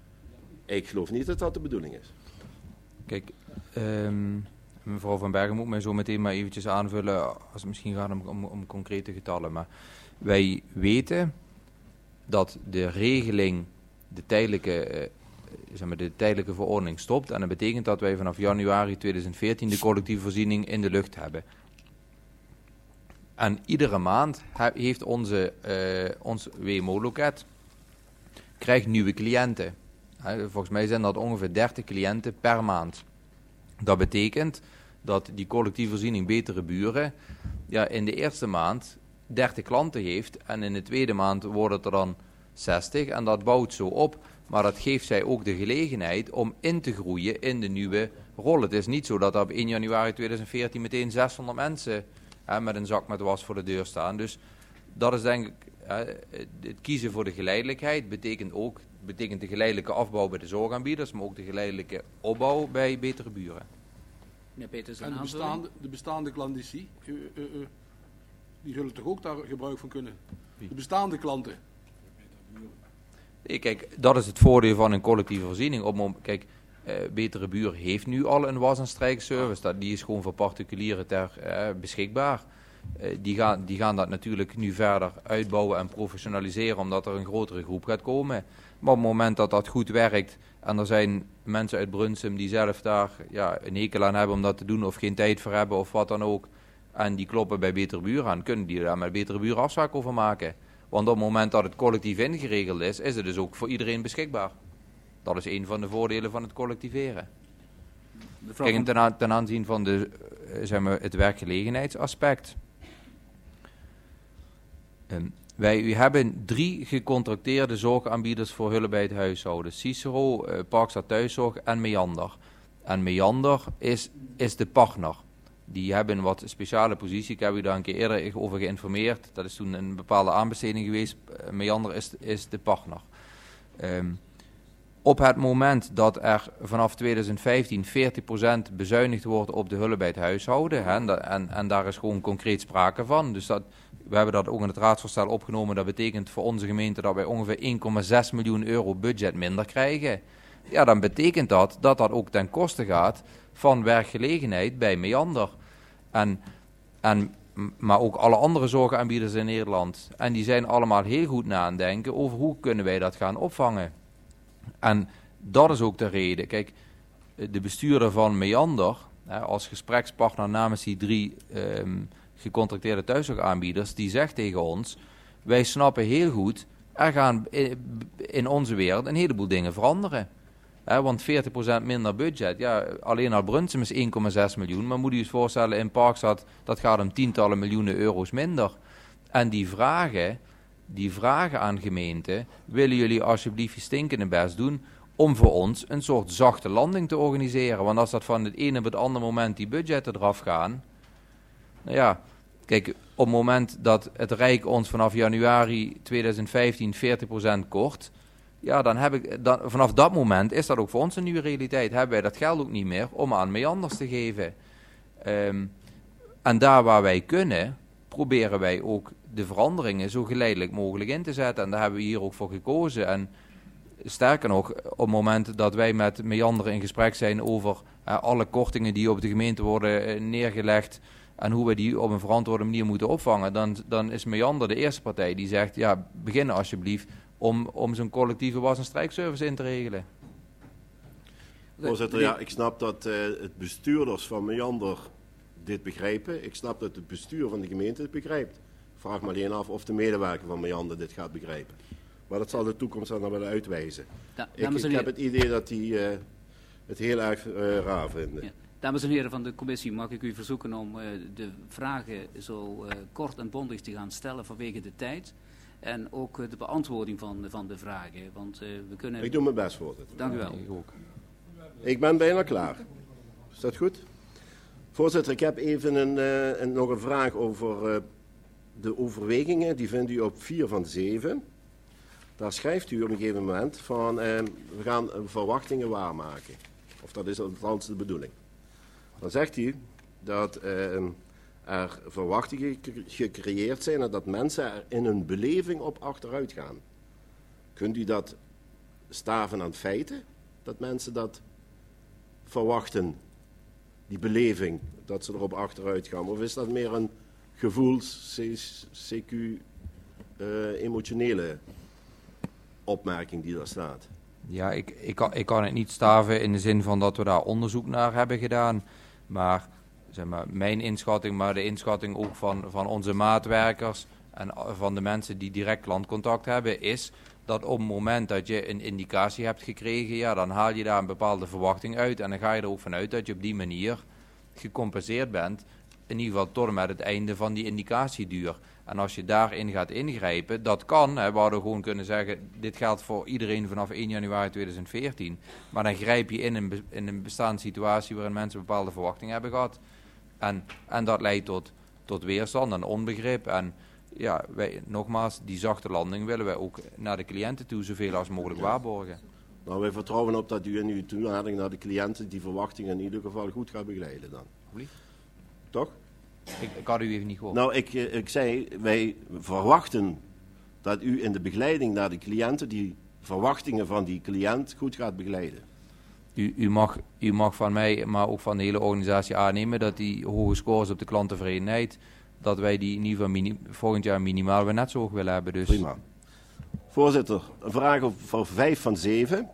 Ik geloof niet dat dat de bedoeling is. Kijk, um, mevrouw Van Bergen moet mij zo meteen maar eventjes aanvullen als het misschien gaat om, om, om concrete getallen. Maar wij weten dat de regeling, de tijdelijke, uh, zeg maar, de tijdelijke verordening stopt. En dat betekent dat wij vanaf januari tweeduizend veertien de collectieve voorziening in de lucht hebben. En iedere maand he, heeft onze, uh, ons W M O-loket krijgt nieuwe cliënten. He, volgens mij zijn dat ongeveer dertig cliënten per maand. Dat betekent dat die collectieve voorziening betere buren ja, in de eerste maand dertig klanten heeft. En in de tweede maand worden het er dan zestig. En dat bouwt zo op. Maar dat geeft zij ook de gelegenheid om in te groeien in de nieuwe rol. Het is niet zo dat er op één januari tweeduizend veertien meteen zeshonderd mensen hè, met een zak met was voor de deur staan. Dus dat is denk ik, hè, het kiezen voor de geleidelijkheid betekent ook betekent de geleidelijke afbouw bij de zorgaanbieders, maar ook de geleidelijke opbouw bij betere buren. Meneer Peters, een En de aanvulling? bestaande, de bestaande klandizie, uh, uh, uh, die zullen toch ook daar gebruik van kunnen? Wie? De bestaande klanten. Nee, kijk, dat is het voordeel van een collectieve voorziening. Op mom- kijk, uh, Betere Buur heeft nu al een was- en strijkservice. Dat, die is gewoon voor particulieren ter, uh, beschikbaar. Uh, die, gaan, die gaan dat natuurlijk nu verder uitbouwen en professionaliseren, omdat er een grotere groep gaat komen. Maar op het moment dat dat goed werkt en er zijn mensen uit Brunsum die zelf daar ja, een hekel aan hebben om dat te doen of geen tijd voor hebben of wat dan ook, en die kloppen bij Betere Buur aan, kunnen die daar met Betere Buur afspraak over maken. Want op het moment dat het collectief ingeregeld is, is het dus ook voor iedereen beschikbaar. Dat is een van de voordelen van het collectiveren. Mevrouw Kijk, van- ten, aan- ten aanzien van de, uh, zeg maar, het werkgelegenheidsaspect. Um, wij u hebben drie gecontracteerde zorgaanbieders voor hulp bij het huishouden. Cicero, uh, Parkstad Thuiszorg en Meander. En Meander is, is de partner. Die hebben een wat speciale positie. Ik heb u daar een keer eerder over geïnformeerd. Dat is toen een bepaalde aanbesteding geweest. Uh, Meander is, is de partner. Um, op het moment dat er vanaf twintig vijftien veertig procent bezuinigd wordt op de hulp bij het huishouden, hè, en, en, en daar is gewoon concreet sprake van. Dus dat, we hebben dat ook in het raadsvoorstel opgenomen. Dat betekent voor onze gemeente dat wij ongeveer één komma zes miljoen euro budget minder krijgen. Ja, dan betekent dat dat dat ook ten koste gaat van werkgelegenheid bij Meander. En, en, maar ook alle andere zorgaanbieders in Nederland. En die zijn allemaal heel goed na aan het denken over hoe kunnen wij dat gaan opvangen. En dat is ook de reden. Kijk, de bestuurder van Meander, hè, als gesprekspartner namens die drie um, gecontracteerde thuiszorgaanbieders, die zegt tegen ons, wij snappen heel goed, er gaan in onze wereld een heleboel dingen veranderen. He, want veertig procent minder budget, ja, alleen al Brunsum is één komma zes miljoen, maar moet u eens voorstellen, in Parkstad, dat gaat om tientallen miljoenen euro's minder. En die vragen, die vragen aan gemeenten, willen jullie alsjeblieft je stinkende best doen om voor ons een soort zachte landing te organiseren. Want als dat van het ene op het andere moment die budgetten eraf gaan, nou ja, kijk, op het moment dat het Rijk ons vanaf januari twintig vijftien veertig procent kort, ja, dan heb ik, dan, vanaf dat moment is dat ook voor ons een nieuwe realiteit. Hebben wij dat geld ook niet meer om aan Meanders te geven. Um, en daar waar wij kunnen, proberen wij ook de veranderingen zo geleidelijk mogelijk in te zetten. En daar hebben we hier ook voor gekozen. En sterker nog, op het moment dat wij met Meander in gesprek zijn over uh, alle kortingen die op de gemeente worden uh, neergelegd en hoe we die op een verantwoorde manier moeten opvangen, dan, dan is Meander de eerste partij die zegt, ja, begin alsjeblieft om, om zo'n collectieve was- en strijkservice in te regelen. Voorzitter, ja, ik snap dat uh, het bestuurders van Meander dit begrijpen. Ik snap dat het bestuur van de gemeente het begrijpt. Ik vraag me alleen af of de medewerker van Meander dit gaat begrijpen. Maar dat zal de toekomst dan wel uitwijzen. Da ik ik heb het idee dat die uh, het heel erg uh, raar vinden. Ja. Dames en heren van de commissie, mag ik u verzoeken om uh, de vragen zo uh, kort en bondig te gaan stellen vanwege de tijd. En ook uh, de beantwoording van, van de vragen. Want uh, we kunnen... Ik doe mijn best, voorzitter. Dank u wel. Ik ook. Ik ben bijna klaar. Is dat goed? Voorzitter, ik heb even een, uh, een, nog een vraag over uh, de overwegingen. Die vindt u op vier van zeven. Daar schrijft u op een gegeven moment van, uh, we gaan uh, verwachtingen waarmaken. Of dat is althans de bedoeling. Dan zegt u dat uh, er verwachtingen gecreëerd zijn en dat mensen er in hun beleving op achteruit gaan. Kunt u dat staven aan feiten? Dat mensen dat verwachten, die beleving, dat ze erop achteruit gaan? Of is dat meer een gevoels, C Q, uh, emotionele opmerking die daar staat? Ja, ik, ik, kan, ik kan het niet staven in de zin van dat we daar onderzoek naar hebben gedaan. Maar, zeg maar mijn inschatting, maar de inschatting ook van, van onze maatwerkers en van de mensen die direct klantcontact hebben, is dat op het moment dat je een indicatie hebt gekregen, ja, dan haal je daar een bepaalde verwachting uit. En dan ga je er ook vanuit dat je op die manier gecompenseerd bent, in ieder geval tot en met het einde van die indicatieduur. En als je daarin gaat ingrijpen, dat kan, hè, we hadden gewoon kunnen zeggen, dit geldt voor iedereen vanaf één januari tweeduizend veertien. Maar dan grijp je in een, be in een bestaande situatie waarin mensen een bepaalde verwachting hebben gehad. En, en dat leidt tot, tot weerstand en onbegrip. En ja, wij, nogmaals, die zachte landing willen wij ook naar de cliënten toe zoveel als mogelijk waarborgen. Nou, wij vertrouwen op dat u in uw toenadering naar de cliënten die verwachtingen in ieder geval goed gaat begeleiden dan. Alsjeblieft. Toch? Ik, ik had u even niet gehoord. Nou, ik, ik zei, wij verwachten dat u in de begeleiding naar de cliënten die verwachtingen van die cliënt goed gaat begeleiden. U, u, mag, u mag van mij, maar ook van de hele organisatie aannemen dat die hoge scores op de klanttevredenheid, dat wij die in ieder geval mini, volgend jaar minimaal weer net zo hoog willen hebben. Dus. Prima. Voorzitter, een vraag voor vijf van zeven.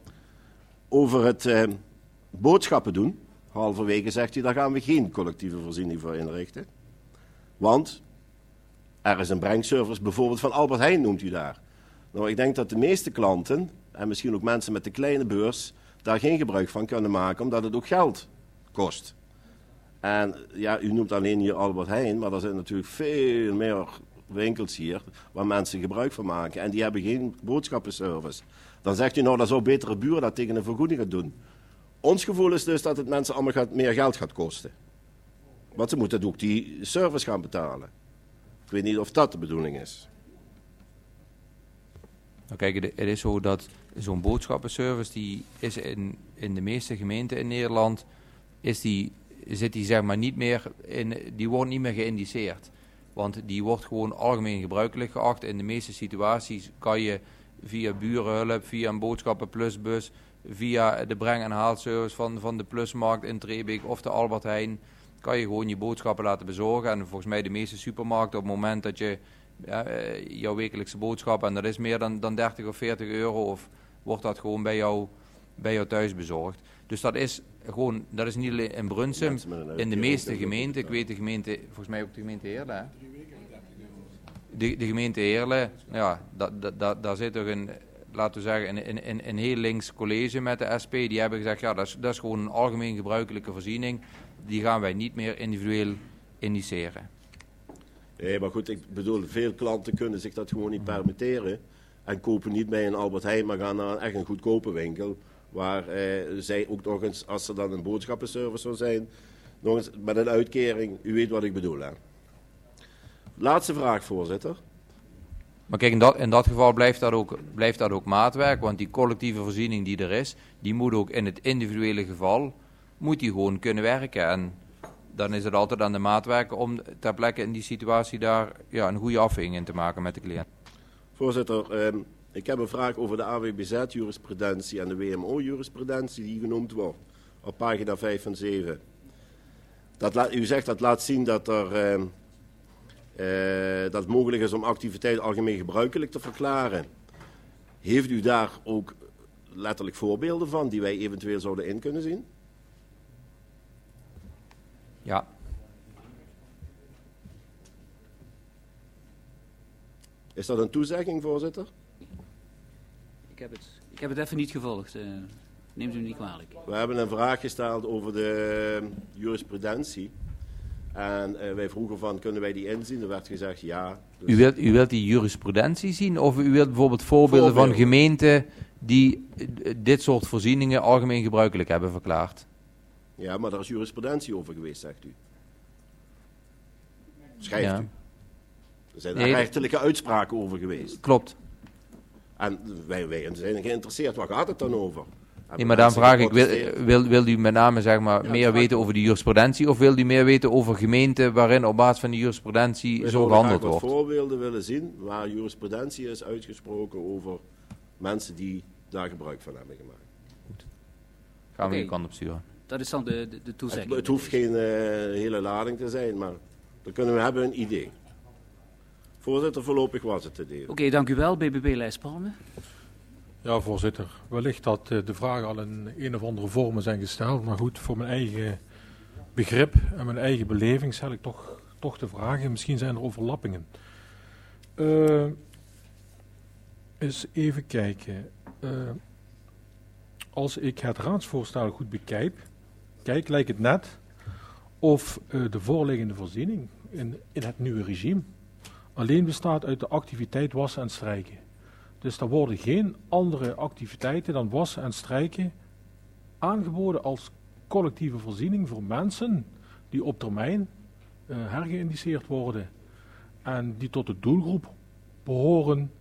Over het eh, boodschappen doen. Halverwege zegt u, daar gaan we geen collectieve voorziening voor inrichten. Want er is een brengservice, bijvoorbeeld van Albert Heijn noemt u daar. Nou, ik denk dat de meeste klanten, en misschien ook mensen met de kleine beurs, daar geen gebruik van kunnen maken, omdat het ook geld kost. En ja, u noemt alleen hier Albert Heijn, maar er zijn natuurlijk veel meer winkels hier waar mensen gebruik van maken. En die hebben geen boodschappenservice. Dan zegt u, nou, dat zou betere buren dat tegen een vergoeding gaan doen. Ons gevoel is dus dat het mensen allemaal gaat, meer geld gaat kosten. Want ze moeten ook die service gaan betalen. Ik weet niet of dat de bedoeling is. Nou kijk, het, het is zo dat zo'n boodschappenservice, die is in, in de meeste gemeenten in Nederland, is die, zit die zeg maar niet meer in, die wordt niet meer geïndiceerd. Want die wordt gewoon algemeen gebruikelijk geacht. In de meeste situaties kan je via burenhulp, via een boodschappenplusbus, via de breng- en haalservice van, van de Plusmarkt in Trebeek of de Albert Heijn, kan je gewoon je boodschappen laten bezorgen. En volgens mij de meeste supermarkten, op het moment dat je ja, jouw wekelijkse boodschap, en dat is meer dan, dan dertig of veertig euro, of wordt dat gewoon bij jou, bij jou thuis bezorgd. Dus dat is gewoon, dat is niet alleen in Brunsum, in de meeste gemeenten, ik weet de gemeente, volgens mij ook de gemeente Heerlen, hè? De, de gemeente Heerlen, ja, da, da, da, daar zit toch een, laten we zeggen, een, een, een heel links college met de S P, die hebben gezegd, ja, dat is, dat is gewoon een algemeen gebruikelijke voorziening, die gaan wij niet meer individueel indiceren. Nee, maar goed, ik bedoel, veel klanten kunnen zich dat gewoon niet permitteren en kopen niet bij een Albert Heijn, maar gaan naar een echt een goedkope winkel, waar eh, zij ook nog eens, als er dan een boodschappenservice zou zijn, nog eens met een uitkering, u weet wat ik bedoel, hè. Laatste vraag, voorzitter. Maar kijk, in dat, in dat geval blijft dat, ook, blijft dat ook maatwerk, want die collectieve voorziening die er is, die moet ook in het individuele geval, moet die gewoon kunnen werken. En dan is het altijd aan de maatwerken om ter plekke in die situatie daar ja, een goede afweging in te maken met de cliënt. Voorzitter, eh, ik heb een vraag over de A W B Z-jurisprudentie en de W M O-jurisprudentie die genoemd wordt op pagina vijf en zeven. Dat laat, u zegt dat laat zien dat er... Eh, Uh, dat het mogelijk is om activiteit algemeen gebruikelijk te verklaren. Heeft u daar ook letterlijk voorbeelden van die wij eventueel zouden in kunnen zien? Ja. Is dat een toezegging, voorzitter? Ik heb het, ik heb het even niet gevolgd. Uh, neemt u niet kwalijk. We hebben een vraag gesteld over de jurisprudentie. En uh, wij vroegen van, kunnen wij die inzien? Er werd gezegd ja. Dus... U, wilt, u wilt die jurisprudentie zien? Of u wilt bijvoorbeeld voorbeelden, voorbeelden. van gemeenten die uh, dit soort voorzieningen algemeen gebruikelijk hebben verklaard? Ja, maar daar is jurisprudentie over geweest, zegt u. Schrijft ja. u. Er zijn nee, rechterlijke uitspraken over geweest. Klopt. En wij, wij zijn geïnteresseerd, waar gaat het dan over? Nee, maar dan vraag ik, wil, wil, wil u met name zeg maar, ja, meer weten over de jurisprudentie, of wil u meer weten over gemeenten waarin op basis van de jurisprudentie wij zo gehandeld wordt? Ik wil voorbeelden willen zien waar jurisprudentie is uitgesproken over mensen die daar gebruik van hebben gemaakt. Goed. Gaan we okay. die kant op sturen. Dat is dan de, de, de toezegging. Het, het hoeft geen uh, hele lading te zijn, maar dan kunnen we hebben een idee. Voorzitter, voorlopig was het het even. Oké, okay, dank u wel. B B B-lijst Palme. Ja, voorzitter. Wellicht dat uh, de vragen al in een of andere vormen zijn gesteld. Maar goed, voor mijn eigen begrip en mijn eigen beleving stel ik toch, toch de vragen. Misschien zijn er overlappingen. Uh, eens even kijken. Uh, als ik het raadsvoorstel goed bekijk, kijk, lijkt het net of uh, de voorliggende voorziening in, in het nieuwe regime alleen bestaat uit de activiteit wassen en strijken. Dus er worden geen andere activiteiten dan wassen en strijken aangeboden als collectieve voorziening voor mensen die op termijn uh, hergeïndiceerd worden en die tot de doelgroep behoren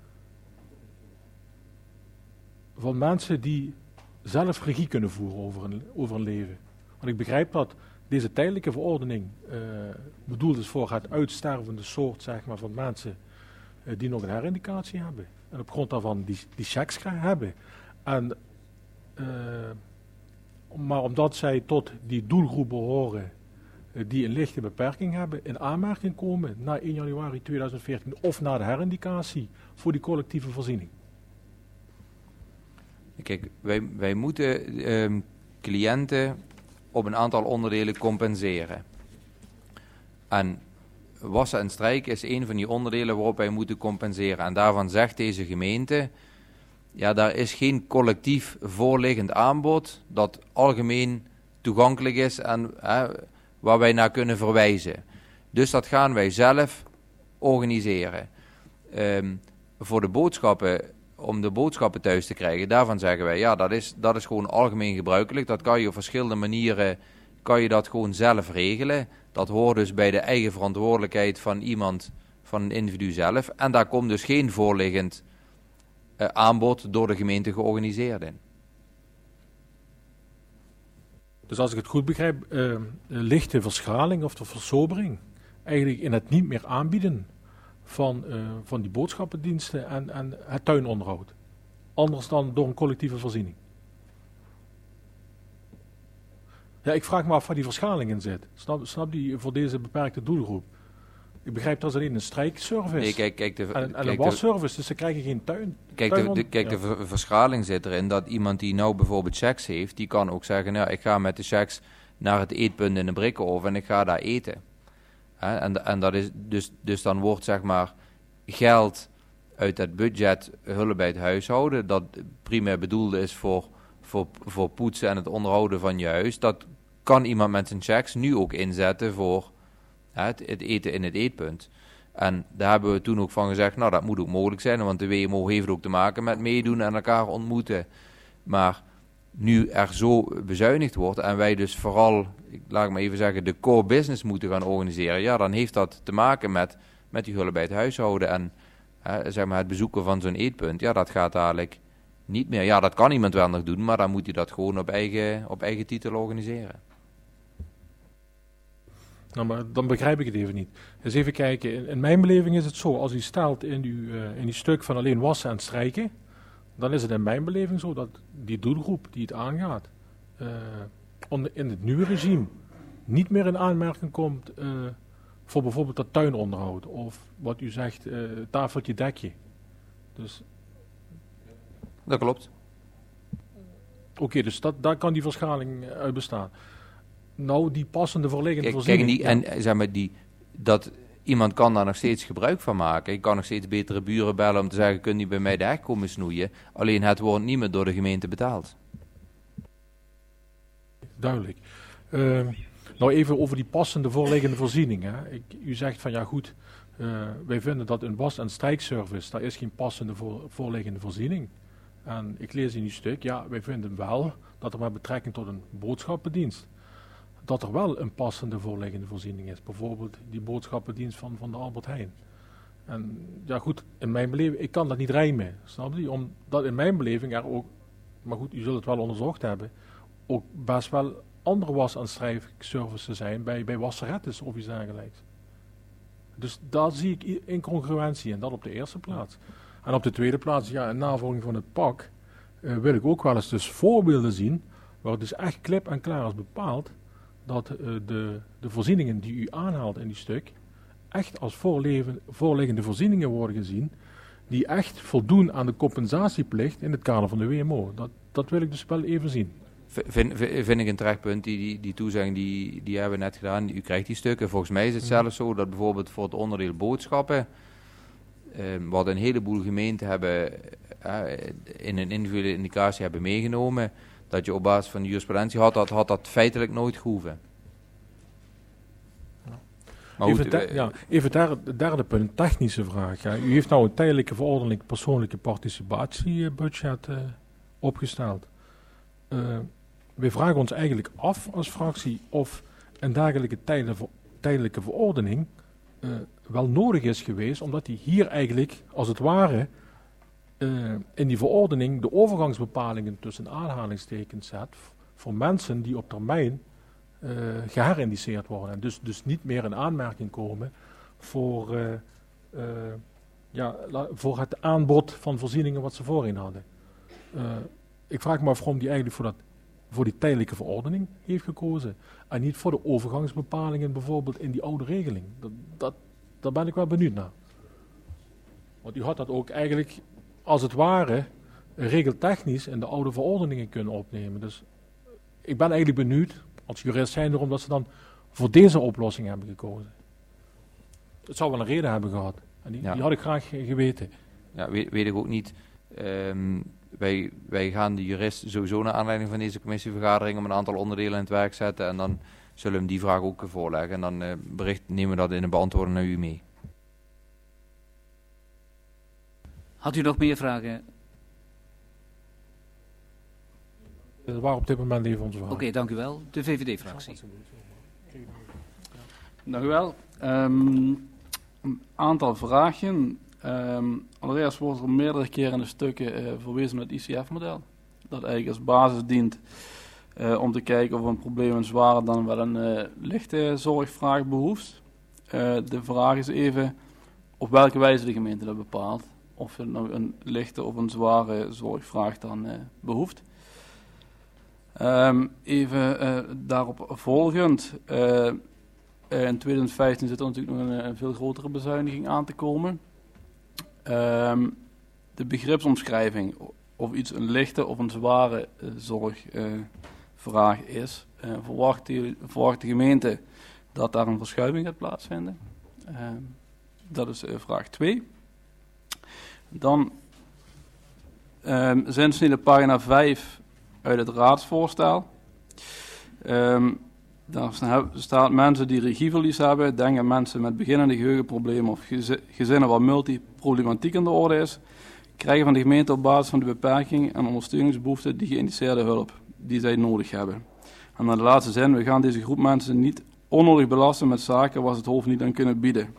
van mensen die zelf regie kunnen voeren over een, over een leven. Want ik begrijp dat deze tijdelijke verordening uh, bedoeld is voor het uitstervende soort, zeg maar, van mensen uh, die nog een herindicatie hebben. En op grond daarvan die, die checks gaan hebben. En, uh, maar omdat zij tot die doelgroep behoren uh, die een lichte beperking hebben, in aanmerking komen na één januari tweeduizend veertien of na de herindicatie voor die collectieve voorziening. Kijk, wij, wij moeten uh, cliënten op een aantal onderdelen compenseren. En wassen en strijken is een van die onderdelen waarop wij moeten compenseren. En daarvan zegt deze gemeente, ja, daar is geen collectief voorliggend aanbod dat algemeen toegankelijk is en hè, waar wij naar kunnen verwijzen. Dus dat gaan wij zelf organiseren. Um, voor de boodschappen, om de boodschappen thuis te krijgen, daarvan zeggen wij, ja, dat is, dat is gewoon algemeen gebruikelijk. Dat kan je op verschillende manieren, kan je dat gewoon zelf regelen. Dat hoort dus bij de eigen verantwoordelijkheid van iemand, van een individu zelf. En daar komt dus geen voorliggend uh, aanbod door de gemeente georganiseerd in. Dus als ik het goed begrijp, uh, ligt de verschraling of de versobering eigenlijk in het niet meer aanbieden van, uh, van die boodschappendiensten en, en het tuinonderhoud. Anders dan door een collectieve voorziening. Ja, ik vraag me af waar die verschaling in zit. Snap, snap die voor deze beperkte doelgroep? Ik begrijp dat is alleen een strijkservice nee, kijk, kijk, de, en, en kijk, een wasservice, dus ze krijgen geen tuin. Kijk, de, de, kijk ja. de ver, verschaling zit erin dat iemand die nou bijvoorbeeld checks heeft, die kan ook zeggen, nou, ik ga met de checks naar het eetpunt in de Brikkenoven en ik ga daar eten. He, en, en dat is dus, dus dan wordt zeg maar geld uit het budget hulp bij het huishouden, dat primair bedoeld is voor, voor, voor poetsen en het onderhouden van je huis, dat kan iemand met zijn checks nu ook inzetten voor het, het eten in het eetpunt. En daar hebben we toen ook van gezegd, nou dat moet ook mogelijk zijn, want de W M O heeft ook te maken met meedoen en elkaar ontmoeten. Maar nu er zo bezuinigd wordt en wij dus vooral, laat ik maar even zeggen, de core business moeten gaan organiseren, ja, dan heeft dat te maken met, met die hulp bij het huishouden en hè, zeg maar het bezoeken van zo'n eetpunt. Ja, dat gaat dadelijk niet meer. Ja, dat kan iemand wel nog doen, maar dan moet hij dat gewoon op eigen, op eigen titel organiseren. Nou, maar dan begrijp ik het even niet. Dus even kijken, in, in mijn beleving is het zo, als u stelt in uw, uh, in die stuk van alleen wassen en strijken, dan is het in mijn beleving zo dat die doelgroep die het aangaat, uh, onder, in het nieuwe regime niet meer in aanmerking komt uh, voor bijvoorbeeld dat tuinonderhoud of wat u zegt, uh, tafeltje, dekje. Dus, dat klopt. Oké, okay, dus dat, daar kan die verschaling uit bestaan. Nou, die passende voorliggende kijk, voorziening. Kijk, die, en zeg maar, die, dat iemand kan daar nog steeds gebruik van maken. Je kan nog steeds betere buren bellen om te zeggen, kun je bij mij de hek komen snoeien. Alleen het wordt niet meer door de gemeente betaald. Duidelijk. Uh, nou, even over die passende voorliggende voorziening. Hè. Ik, u zegt van, ja goed, uh, wij vinden dat een was- en strijkservice, daar is geen passende voor, voorliggende voorziening. En ik lees in uw stuk, ja, wij vinden wel dat er met betrekking tot een boodschappendienst, dat er wel een passende voorliggende voorziening is. Bijvoorbeeld die boodschappendienst van, van de Albert Heijn. En ja goed, in mijn beleving, ik kan dat niet rijmen, snap je? Omdat in mijn beleving er ook, maar goed, u zult het wel onderzocht hebben, ook best wel andere was- en strijkservices zijn bij, bij wasserettes of iets dergelijks. Dus daar zie ik incongruentie in, dat op de eerste plaats. En op de tweede plaats, ja, in navolging van het P A C, uh, wil ik ook wel eens dus voorbeelden zien, waar het dus echt klip en klaar is bepaald, dat uh, de, de voorzieningen die u aanhaalt in die stuk, echt als voorleven, voorliggende voorzieningen worden gezien, die echt voldoen aan de compensatieplicht in het kader van de W M O. Dat, dat wil ik dus wel even zien. Vind, vind ik een terechtpunt, die, die, die toezegging die, die hebben we net gedaan, u krijgt die stukken. Volgens mij is het zelfs zo dat bijvoorbeeld voor het onderdeel boodschappen, eh, wat een heleboel gemeenten hebben eh, in een individuele indicatie hebben meegenomen, dat je op basis van de jurisprudentie had dat, had dat feitelijk nooit gehoeven. Maar even, goed, te, ja, even daar, het derde punt, een technische vraag. Ja. U heeft nou een tijdelijke verordening persoonlijke participatiebudget uh, opgesteld. Uh, wij vragen ons eigenlijk af als fractie of een dergelijke tijdelijke verordening uh, wel nodig is geweest, omdat die hier eigenlijk, als het ware, uh, in die verordening de overgangsbepalingen tussen aanhalingstekens zet voor mensen die op termijn uh, geherindiceerd worden en dus, dus niet meer in aanmerking komen voor, uh, uh, ja, la, voor het aanbod van voorzieningen wat ze voorheen hadden. Uh, Ik vraag me af waarom die eigenlijk voor, dat, voor die tijdelijke verordening heeft gekozen. En niet voor de overgangsbepalingen bijvoorbeeld in die oude regeling. Dat, dat, daar ben ik wel benieuwd naar. Want u had dat ook eigenlijk, als het ware, regeltechnisch in de oude verordeningen kunnen opnemen. Dus ik ben eigenlijk benieuwd, als jurist zijn erom, dat ze dan voor deze oplossing hebben gekozen. Het zou wel een reden hebben gehad. En die, ja. die had ik graag geweten. Ja, weet, weet ik ook niet. Um, Wij, wij gaan de jurist sowieso naar aanleiding van deze commissievergadering om een aantal onderdelen in het werk zetten en dan zullen we hem die vraag ook voorleggen en dan uh, bericht, nemen we dat in een beantwoording naar u mee. Had u nog meer vragen? Dat waren op dit moment even onze vragen. Oké, okay, dank u wel. De V V D-fractie. Dank u wel. Um, een aantal vragen. Um, allereerst wordt er meerdere keren in de stukken uh, verwezen naar het I C F-model. Dat eigenlijk als basis dient uh, om te kijken of een probleem een zware dan wel een uh, lichte zorgvraag behoeft. Uh, de vraag is even op welke wijze de gemeente dat bepaalt. Of het nou een lichte of een zware zorgvraag dan uh, behoeft. Um, even uh, daarop volgend. Uh, uh, in twintig vijftien zit er natuurlijk nog een, een veel grotere bezuiniging aan te komen. Um, de begripsomschrijving of iets een lichte of een zware uh, zorgvraag uh, is. Uh, verwacht, de, verwacht de gemeente dat daar een verschuiving gaat plaatsvinden? Uh, dat is uh, vraag twee. Dan um, zinsnede pagina vijf uit het raadsvoorstel. Um, daar staat mensen die regieverlies hebben, denk aan mensen met beginnende geheugenproblemen of gezinnen waar multiproblematiek aan de orde is, krijgen van de gemeente op basis van de beperking en ondersteuningsbehoeften die geïndiceerde hulp die zij nodig hebben. En dan de laatste zin, we gaan deze groep mensen niet onnodig belasten met zaken waar ze het hoofd niet aan kunnen bieden.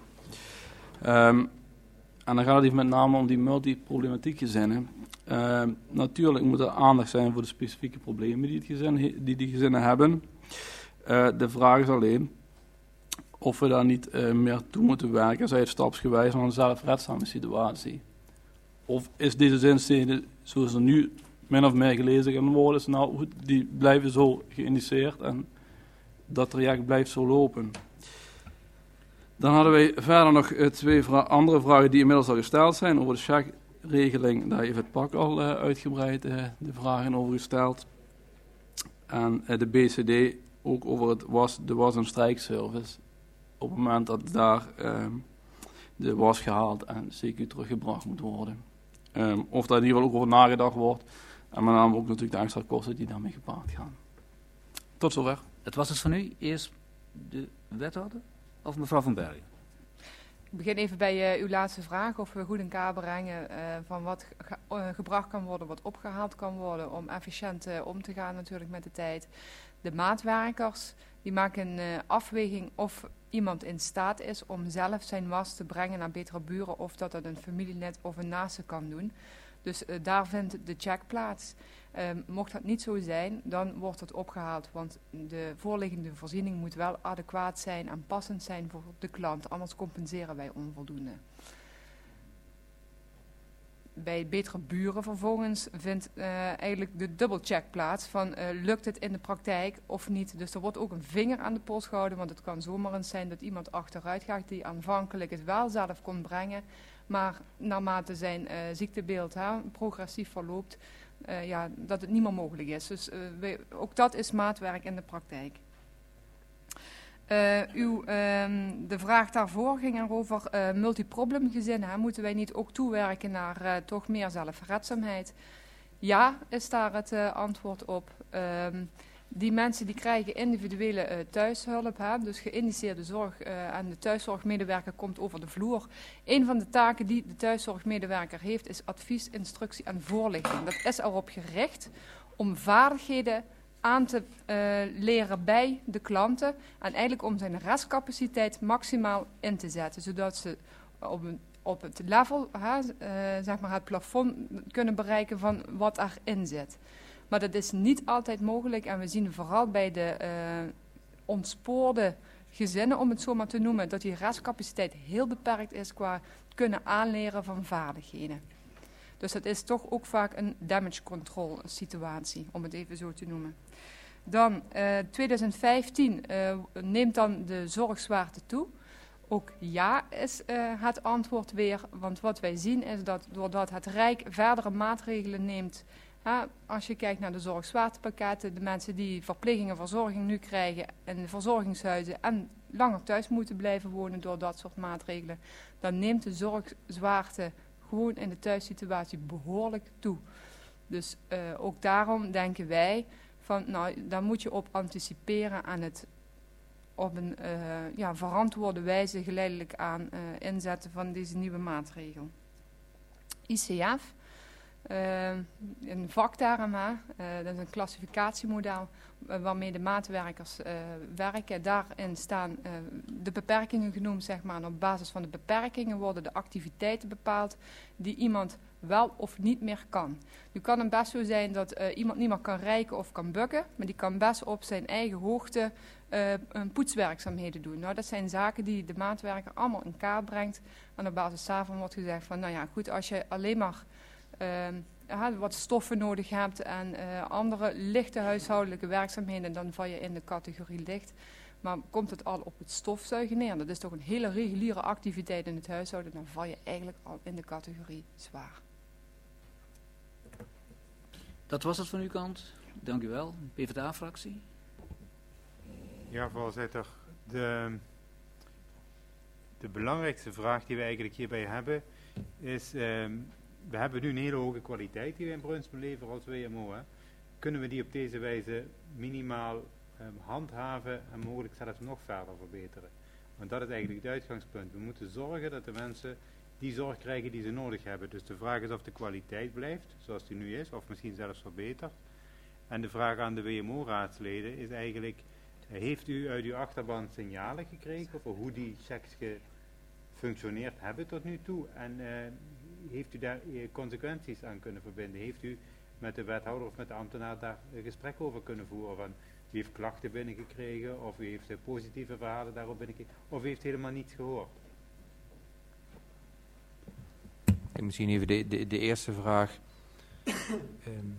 Um, en dan gaat het met name om die multiproblematiek gezinnen. Uh, natuurlijk moet er aandacht zijn voor de specifieke problemen die, het gezin, die die gezinnen hebben. Uh, de vraag is alleen of we daar niet uh, meer toe moeten werken, zij het stapsgewijs van een zelfredzame situatie. Of is deze zinsnede, zoals er nu min of meer gelezen gaan worden, is nou goed, die blijven zo geïndiceerd en dat traject blijft zo lopen. Dan hadden wij verder nog uh, twee vra- andere vragen die inmiddels al gesteld zijn over de checkregeling. Daar heeft het P A C al uh, uitgebreid uh, de vragen over gesteld. En uh, de B C D ook over het was, de was- en strijkservice. Op het moment dat daar uh, de was gehaald en C Q teruggebracht moet worden. Um, of daar in ieder geval ook over nagedacht wordt. En met name ook natuurlijk de extra kosten die daarmee gepaard gaan. Tot zover. Het was het van u. Eerst de wethouder of mevrouw Van Bergen? Ik begin even bij uh, uw laatste vraag. Of we goed in kaart brengen uh, van wat ge- uh, gebracht kan worden, wat opgehaald kan worden. Om efficiënt uh, om te gaan natuurlijk met de tijd. De maatwerkers die maken een uh, afweging of iemand in staat is om zelf zijn was te brengen naar betere buren. Of dat dat een familielid of een naaste kan doen. Dus uh, daar vindt de check plaats. Uh, mocht dat niet zo zijn, dan wordt het opgehaald. Want de voorliggende voorziening moet wel adequaat zijn en passend zijn voor de klant. Anders compenseren wij onvoldoende. Bij betere buren vervolgens vindt uh, eigenlijk de dubbelcheck plaats van uh, lukt het in de praktijk of niet. Dus er wordt ook een vinger aan de pols gehouden, want het kan zomaar eens zijn dat iemand achteruit gaat die aanvankelijk het wel zelf kon brengen. Maar naarmate zijn uh, ziektebeeld hè, progressief verloopt, uh, ja, dat het niet meer mogelijk is. Dus uh, wij, ook dat is maatwerk in de praktijk. Uh, uw, uh, de vraag daarvoor ging erover uh, multiproblemgezinnen. Hè? Moeten wij niet ook toewerken naar uh, toch meer zelfredzaamheid? Ja, is daar het uh, antwoord op. Uh, die mensen die krijgen individuele uh, thuishulp, hè? Dus geïndiceerde zorg uh, en de thuiszorgmedewerker komt over de vloer. Een van de taken die de thuiszorgmedewerker heeft is advies, instructie en voorlichting. Dat is erop gericht om vaardigheden aan te uh, leren bij de klanten en eigenlijk om zijn restcapaciteit maximaal in te zetten, zodat ze op, een, op het level, hè, uh, zeg maar het plafond kunnen bereiken van wat erin zit. Maar dat is niet altijd mogelijk en we zien vooral bij de uh, ontspoorde gezinnen, om het zo maar te noemen, dat die restcapaciteit heel beperkt is qua kunnen aanleren van vaardigheden. Dus dat is toch ook vaak een damage control situatie, om het even zo te noemen. Dan uh, twintig vijftien uh, neemt dan de zorgzwaarte toe. Ook ja is uh, het antwoord weer, want wat wij zien is dat doordat het Rijk verdere maatregelen neemt, hè, als je kijkt naar de zorgzwaartepakketten, de mensen die verpleging en verzorging nu krijgen in de verzorgingshuizen en langer thuis moeten blijven wonen door dat soort maatregelen, dan neemt de zorgzwaarte gewoon in de thuissituatie behoorlijk toe. Dus uh, ook daarom denken wij van, nou, daar moet je op anticiperen en het op een uh, ja, verantwoorde wijze geleidelijk aan uh, inzetten van deze nieuwe maatregel. I C F, Uh, een vakterm, hè? Uh, dat is een klassificatiemodel uh, waarmee de maatwerkers uh, werken. Daarin staan uh, de beperkingen genoemd, zeg maar. En op basis van de beperkingen worden de activiteiten bepaald die iemand wel of niet meer kan. Nu kan het best zo zijn dat uh, iemand niet meer kan reiken of kan bukken, maar die kan best op zijn eigen hoogte uh, een poetswerkzaamheden doen. Nou, dat zijn zaken die de maatwerker allemaal in kaart brengt. En op basis daarvan wordt gezegd van, nou ja, goed, als je alleen maar uh, wat stoffen nodig hebt en uh, andere lichte huishoudelijke werkzaamheden, dan val je in de categorie licht. Maar komt het al op het stofzuigen neer, dat is toch een hele reguliere activiteit in het huishouden, dan val je eigenlijk al in de categorie zwaar. Dat was het van uw kant. Dank u wel. P v d A-fractie. Ja, voorzitter. De, de belangrijkste vraag die we eigenlijk hierbij hebben is, um, we hebben nu een hele hoge kwaliteit die we in Brunsum leveren als W M O. Hè. Kunnen we die op deze wijze minimaal um, handhaven en mogelijk zelfs nog verder verbeteren? Want dat is eigenlijk het uitgangspunt. We moeten zorgen dat de mensen die zorg krijgen die ze nodig hebben. Dus de vraag is of de kwaliteit blijft, zoals die nu is, of misschien zelfs verbetert. En de vraag aan de W M O-raadsleden is eigenlijk, heeft u uit uw achterban signalen gekregen over hoe die checks gefunctioneerd hebben tot nu toe? En uh, heeft u daar uh, consequenties aan kunnen verbinden? Heeft u met de wethouder of met de ambtenaar daar een gesprek over kunnen voeren? Van, u heeft klachten binnengekregen, of u heeft uh, positieve verhalen daarop binnengekregen, of u heeft helemaal niets gehoord? Misschien even de, de, de eerste vraag. um,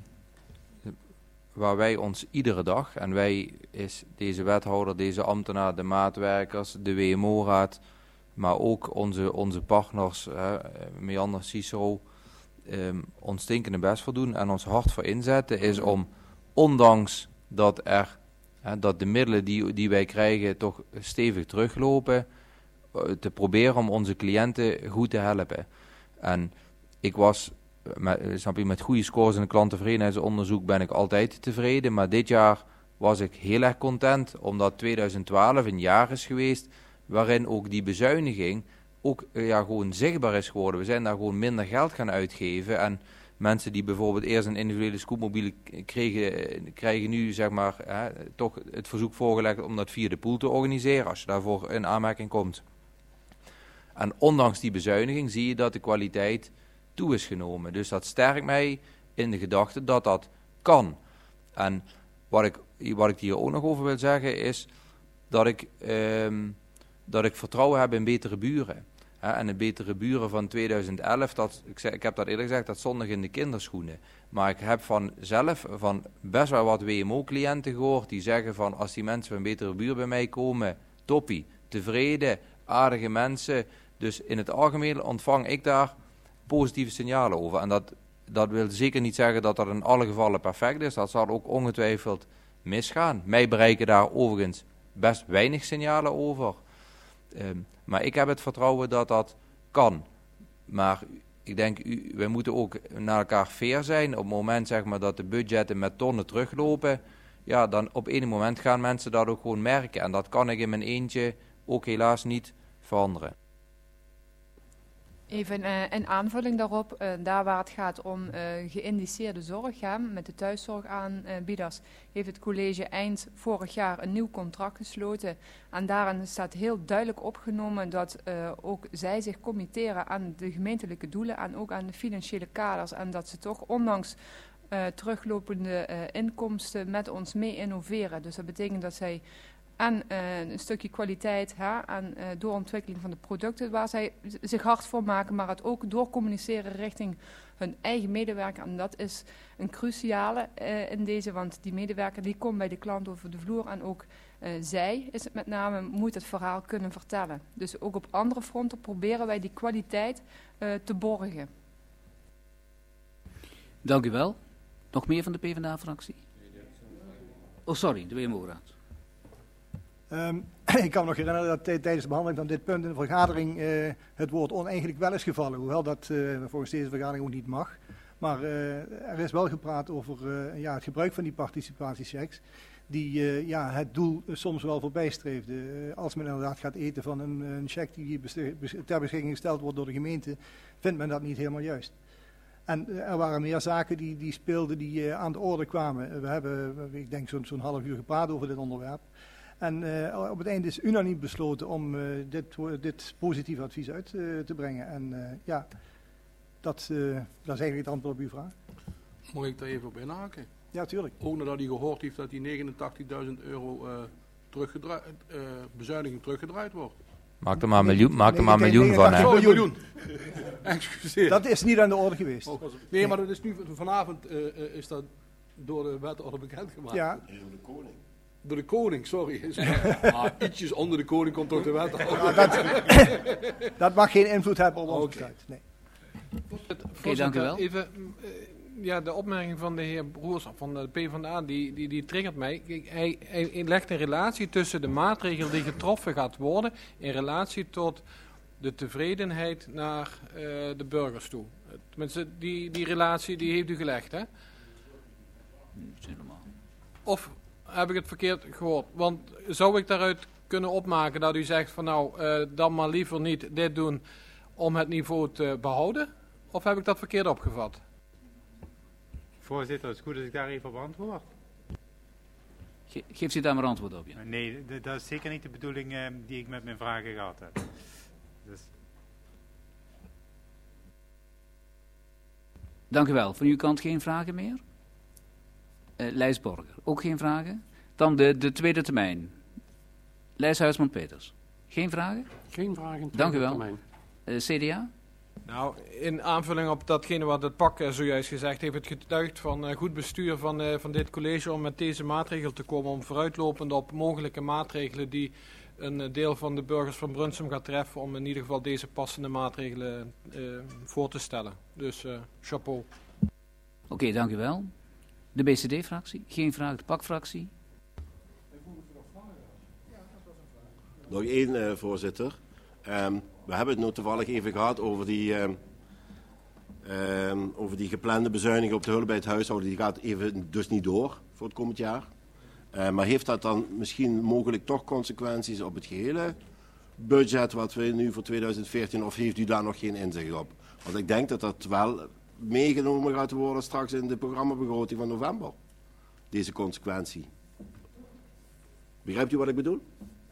waar wij ons iedere dag, en wij is deze wethouder, deze ambtenaar, de maatwerkers, de W M O-raad, maar ook onze, onze partners, uh, Meander, Cicero, um, ons stinkende best voor doen en ons hard voor inzetten, is om, ondanks dat er, uh, dat de middelen die, die wij krijgen toch stevig teruglopen, uh, te proberen om onze cliënten goed te helpen. En ik was, met, snap je, met goede scores in het klanttevredenheidsonderzoek ben ik altijd tevreden. Maar dit jaar was ik heel erg content, omdat tweeduizend twaalf een jaar is geweest waarin ook die bezuiniging ook uh, ja, gewoon zichtbaar is geworden. We zijn daar gewoon minder geld gaan uitgeven. En mensen die bijvoorbeeld eerst een individuele scootmobiel kregen, krijgen nu zeg maar uh, toch het verzoek voorgelegd om dat via de pool te organiseren, als je daarvoor in aanmerking komt. En ondanks die bezuiniging zie je dat de kwaliteit toe is genomen. Dus dat sterkt mij in de gedachte dat dat kan. En wat ik, wat ik hier ook nog over wil zeggen is dat ik, um, dat ik vertrouwen heb in betere buren. He, en de betere buren van tweeduizend elf, dat, ik, zeg, ik heb dat eerder gezegd, dat stond nog in de kinderschoenen. Maar ik heb van zelf van best wel wat W M O-cliënten gehoord die zeggen van als die mensen van betere buur bij mij komen, toppie, tevreden, aardige mensen. Dus in het algemeen ontvang ik daar positieve signalen over. En dat, dat wil zeker niet zeggen dat dat in alle gevallen perfect is. Dat zal ook ongetwijfeld misgaan. Mij bereiken daar overigens best weinig signalen over. Um, maar ik heb het vertrouwen dat dat kan. Maar ik denk, u, wij moeten ook naar elkaar fair zijn. Op het moment zeg maar, dat de budgetten met tonnen teruglopen, ja, dan op een moment gaan mensen dat ook gewoon merken. En dat kan ik in mijn eentje ook helaas niet veranderen. Even uh, een aanvulling daarop, uh, daar waar het gaat om uh, geïndiceerde zorg, hè, met de thuiszorgaanbieders, heeft het college eind vorig jaar een nieuw contract gesloten. En daarin staat heel duidelijk opgenomen dat uh, ook zij zich committeren aan de gemeentelijke doelen en ook aan de financiële kaders. En dat ze toch ondanks uh, teruglopende uh, inkomsten met ons mee innoveren. Dus dat betekent dat zij aan uh, een stukje kwaliteit, hè, aan uh, doorontwikkeling van de producten waar zij zich hard voor maken, maar het ook doorcommuniceren richting hun eigen medewerker. En dat is een cruciale uh, in deze, want die medewerker die komt bij de klant over de vloer en ook uh, zij, is het met name, moet het verhaal kunnen vertellen. Dus ook op andere fronten proberen wij die kwaliteit uh, te borgen. Dank u wel. Nog meer van de P v d A-fractie? Oh, sorry, de W M O-raad. Um, ik kan me nog herinneren dat tijdens de behandeling van dit punt in de vergadering uh, het woord oneigenlijk wel is gevallen. Hoewel dat uh, volgens deze vergadering ook niet mag. Maar uh, er is wel gepraat over uh, ja, het gebruik van die participatiechecks. Die uh, ja, het doel uh, soms wel voorbij streefde. Uh, als men inderdaad gaat eten van een, een cheque die ter beschikking gesteld wordt door de gemeente, vindt men dat niet helemaal juist. En uh, er waren meer zaken die, die speelden die uh, aan de orde kwamen. We hebben, uh, ik denk, zo'n zo'n half uur gepraat over dit onderwerp. En uh, op het einde is unaniem besloten om uh, dit, dit positieve advies uit uh, te brengen. En uh, ja, dat, uh, dat is eigenlijk het antwoord op uw vraag. Mag ik daar even op inhaken? Ja, tuurlijk. Ook nadat hij gehoord heeft dat die negenentachtigduizend euro uh, teruggedraaid, uh, bezuiniging teruggedraaid wordt. Maak er maar een miljoen, maak er maar een miljoen van. Hè. Oh, een miljoen. Excuseer. Dat is niet aan de orde geweest. Oh, nee, maar dat is nu vanavond uh, is dat door de wethouder bekendgemaakt. Ja. Door de koning. Door de koning, sorry. Ah, ietsjes onder de koning komt toch de wethouder. Ja, dat, dat mag geen invloed hebben op ons besluit. Nee. Oké, dank u wel. Even, uh, ja, de opmerking van de heer Broers van de PvdA, die, die, die triggert mij. Kijk, hij, hij legt een relatie tussen de maatregel die getroffen gaat worden in relatie tot de tevredenheid naar uh, de burgers toe. Tenminste, die, die relatie die heeft u gelegd, hè? Of heb ik het verkeerd gehoord? Want zou ik daaruit kunnen opmaken dat u zegt van nou, uh, dan maar liever niet dit doen om het niveau te behouden? Of heb ik dat verkeerd opgevat? Voorzitter, het is goed als ik daar even op antwoord. Ge geeft u daar maar antwoord op, ja? Nee, dat is zeker niet de bedoeling uh, die ik met mijn vragen gehad heb. Dus... Dank u wel. Van uw kant geen vragen meer? Uh, Lijs Borger, ook geen vragen? Dan de, de tweede termijn. Lijs Huisman-Peters. Geen vragen? Geen vragen. Dank u wel. Uh, C D A? Nou, in aanvulling op datgene wat het P A C uh, zojuist gezegd heeft, het getuigt van uh, goed bestuur van, uh, van dit college om met deze maatregel te komen, om vooruitlopend op mogelijke maatregelen die een uh, deel van de burgers van Brunsum gaat treffen, om in ieder geval deze passende maatregelen uh, voor te stellen. Dus uh, chapeau. Oké, okay, dank u wel. De B C D-fractie? Geen vraag. De P A C-fractie? Nog één, uh, voorzitter. Um, we hebben het nu toevallig even gehad over die, um, um, over die geplande bezuiniging op de hulp bij het huishouden. Die gaat even dus niet door voor het komend jaar. Uh, maar heeft dat dan misschien mogelijk toch consequenties op het gehele budget wat we nu voor tweeduizend veertien, of heeft u daar nog geen inzicht op? Want ik denk dat dat wel meegenomen gaat worden straks in de programmabegroting van november. Deze consequentie. Begrijpt u wat ik bedoel?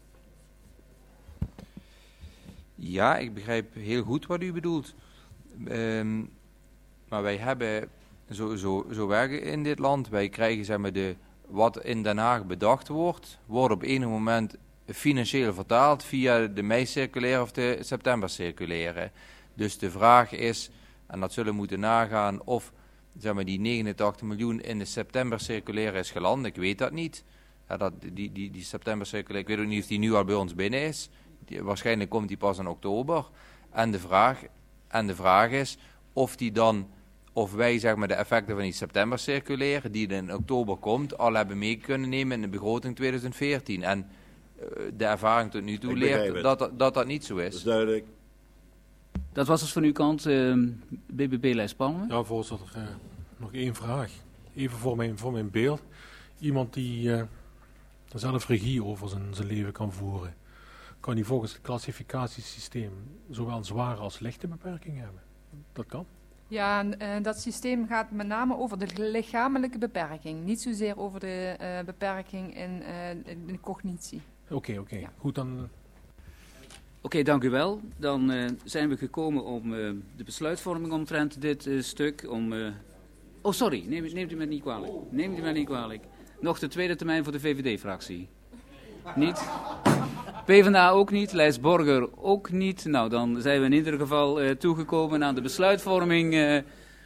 Ja, ik begrijp heel goed wat u bedoelt. Um, maar wij hebben, zo, zo, zo werken in dit land, wij krijgen zeg maar de, wat in Den Haag bedacht wordt, wordt op enig moment financieel vertaald via de mei-circulaire of de september-circulaire. Dus de vraag is, en dat zullen we moeten nagaan, of zeg maar, die negenentachtig miljoen in de september-circulaire is geland. Ik weet dat niet. Ja, dat, die die, die september-circulaire, ik weet ook niet of die nu al bij ons binnen is. Die, waarschijnlijk komt die pas in oktober. En de vraag, en de vraag is of die dan, of wij zeg maar de effecten van die september-circulaire, die in oktober komt, al hebben mee kunnen nemen in de begroting tweeduizend veertien. En uh, de ervaring tot nu toe leert dat, dat dat dat niet zo is. Dat is duidelijk. Dat was dus van uw kant, uh, B B B-lijst Palmen. Ja, voorzitter, uh, nog één vraag. Even voor mijn, voor mijn beeld. Iemand die uh, zelf regie over zijn, zijn leven kan voeren, kan hij volgens het klassificatiesysteem zowel zware als lichte beperkingen hebben. Dat kan. Ja, en, uh, dat systeem gaat met name over de lichamelijke beperking. Niet zozeer over de uh, beperking in, uh, in de cognitie. Oké, okay, oké. Okay. Ja. Goed, dan... Uh... Oké, okay, dank u wel. Dan uh, zijn we gekomen om uh, de besluitvorming omtrent dit uh, stuk. Om, uh... Oh, sorry. Neemt, neemt u me niet kwalijk. Neemt u me niet kwalijk. Nog de tweede termijn voor de V V D-fractie. Niet? PvdA ook niet, Lijs Borger ook niet. Nou, dan zijn we in ieder geval uh, toegekomen aan de besluitvorming uh,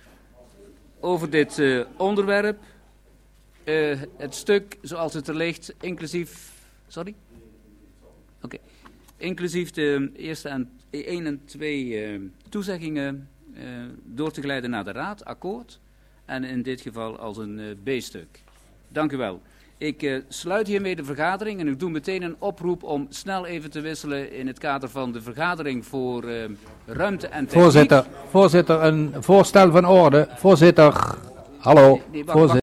over dit uh, onderwerp. Uh, het stuk zoals het er ligt, inclusief... Sorry? Oké. Okay. Inclusief de eerste en, één en twee uh, toezeggingen uh, door te geleiden naar de Raad, akkoord. En in dit geval als een uh, B-stuk. Dank u wel. Ik uh, sluit hiermee de vergadering en ik doe meteen een oproep om snel even te wisselen in het kader van de vergadering voor uh, ruimte en techniek. Voorzitter, voorzitter, een voorstel van orde. Voorzitter, hallo. Nee, nee, wacht, voorzitter.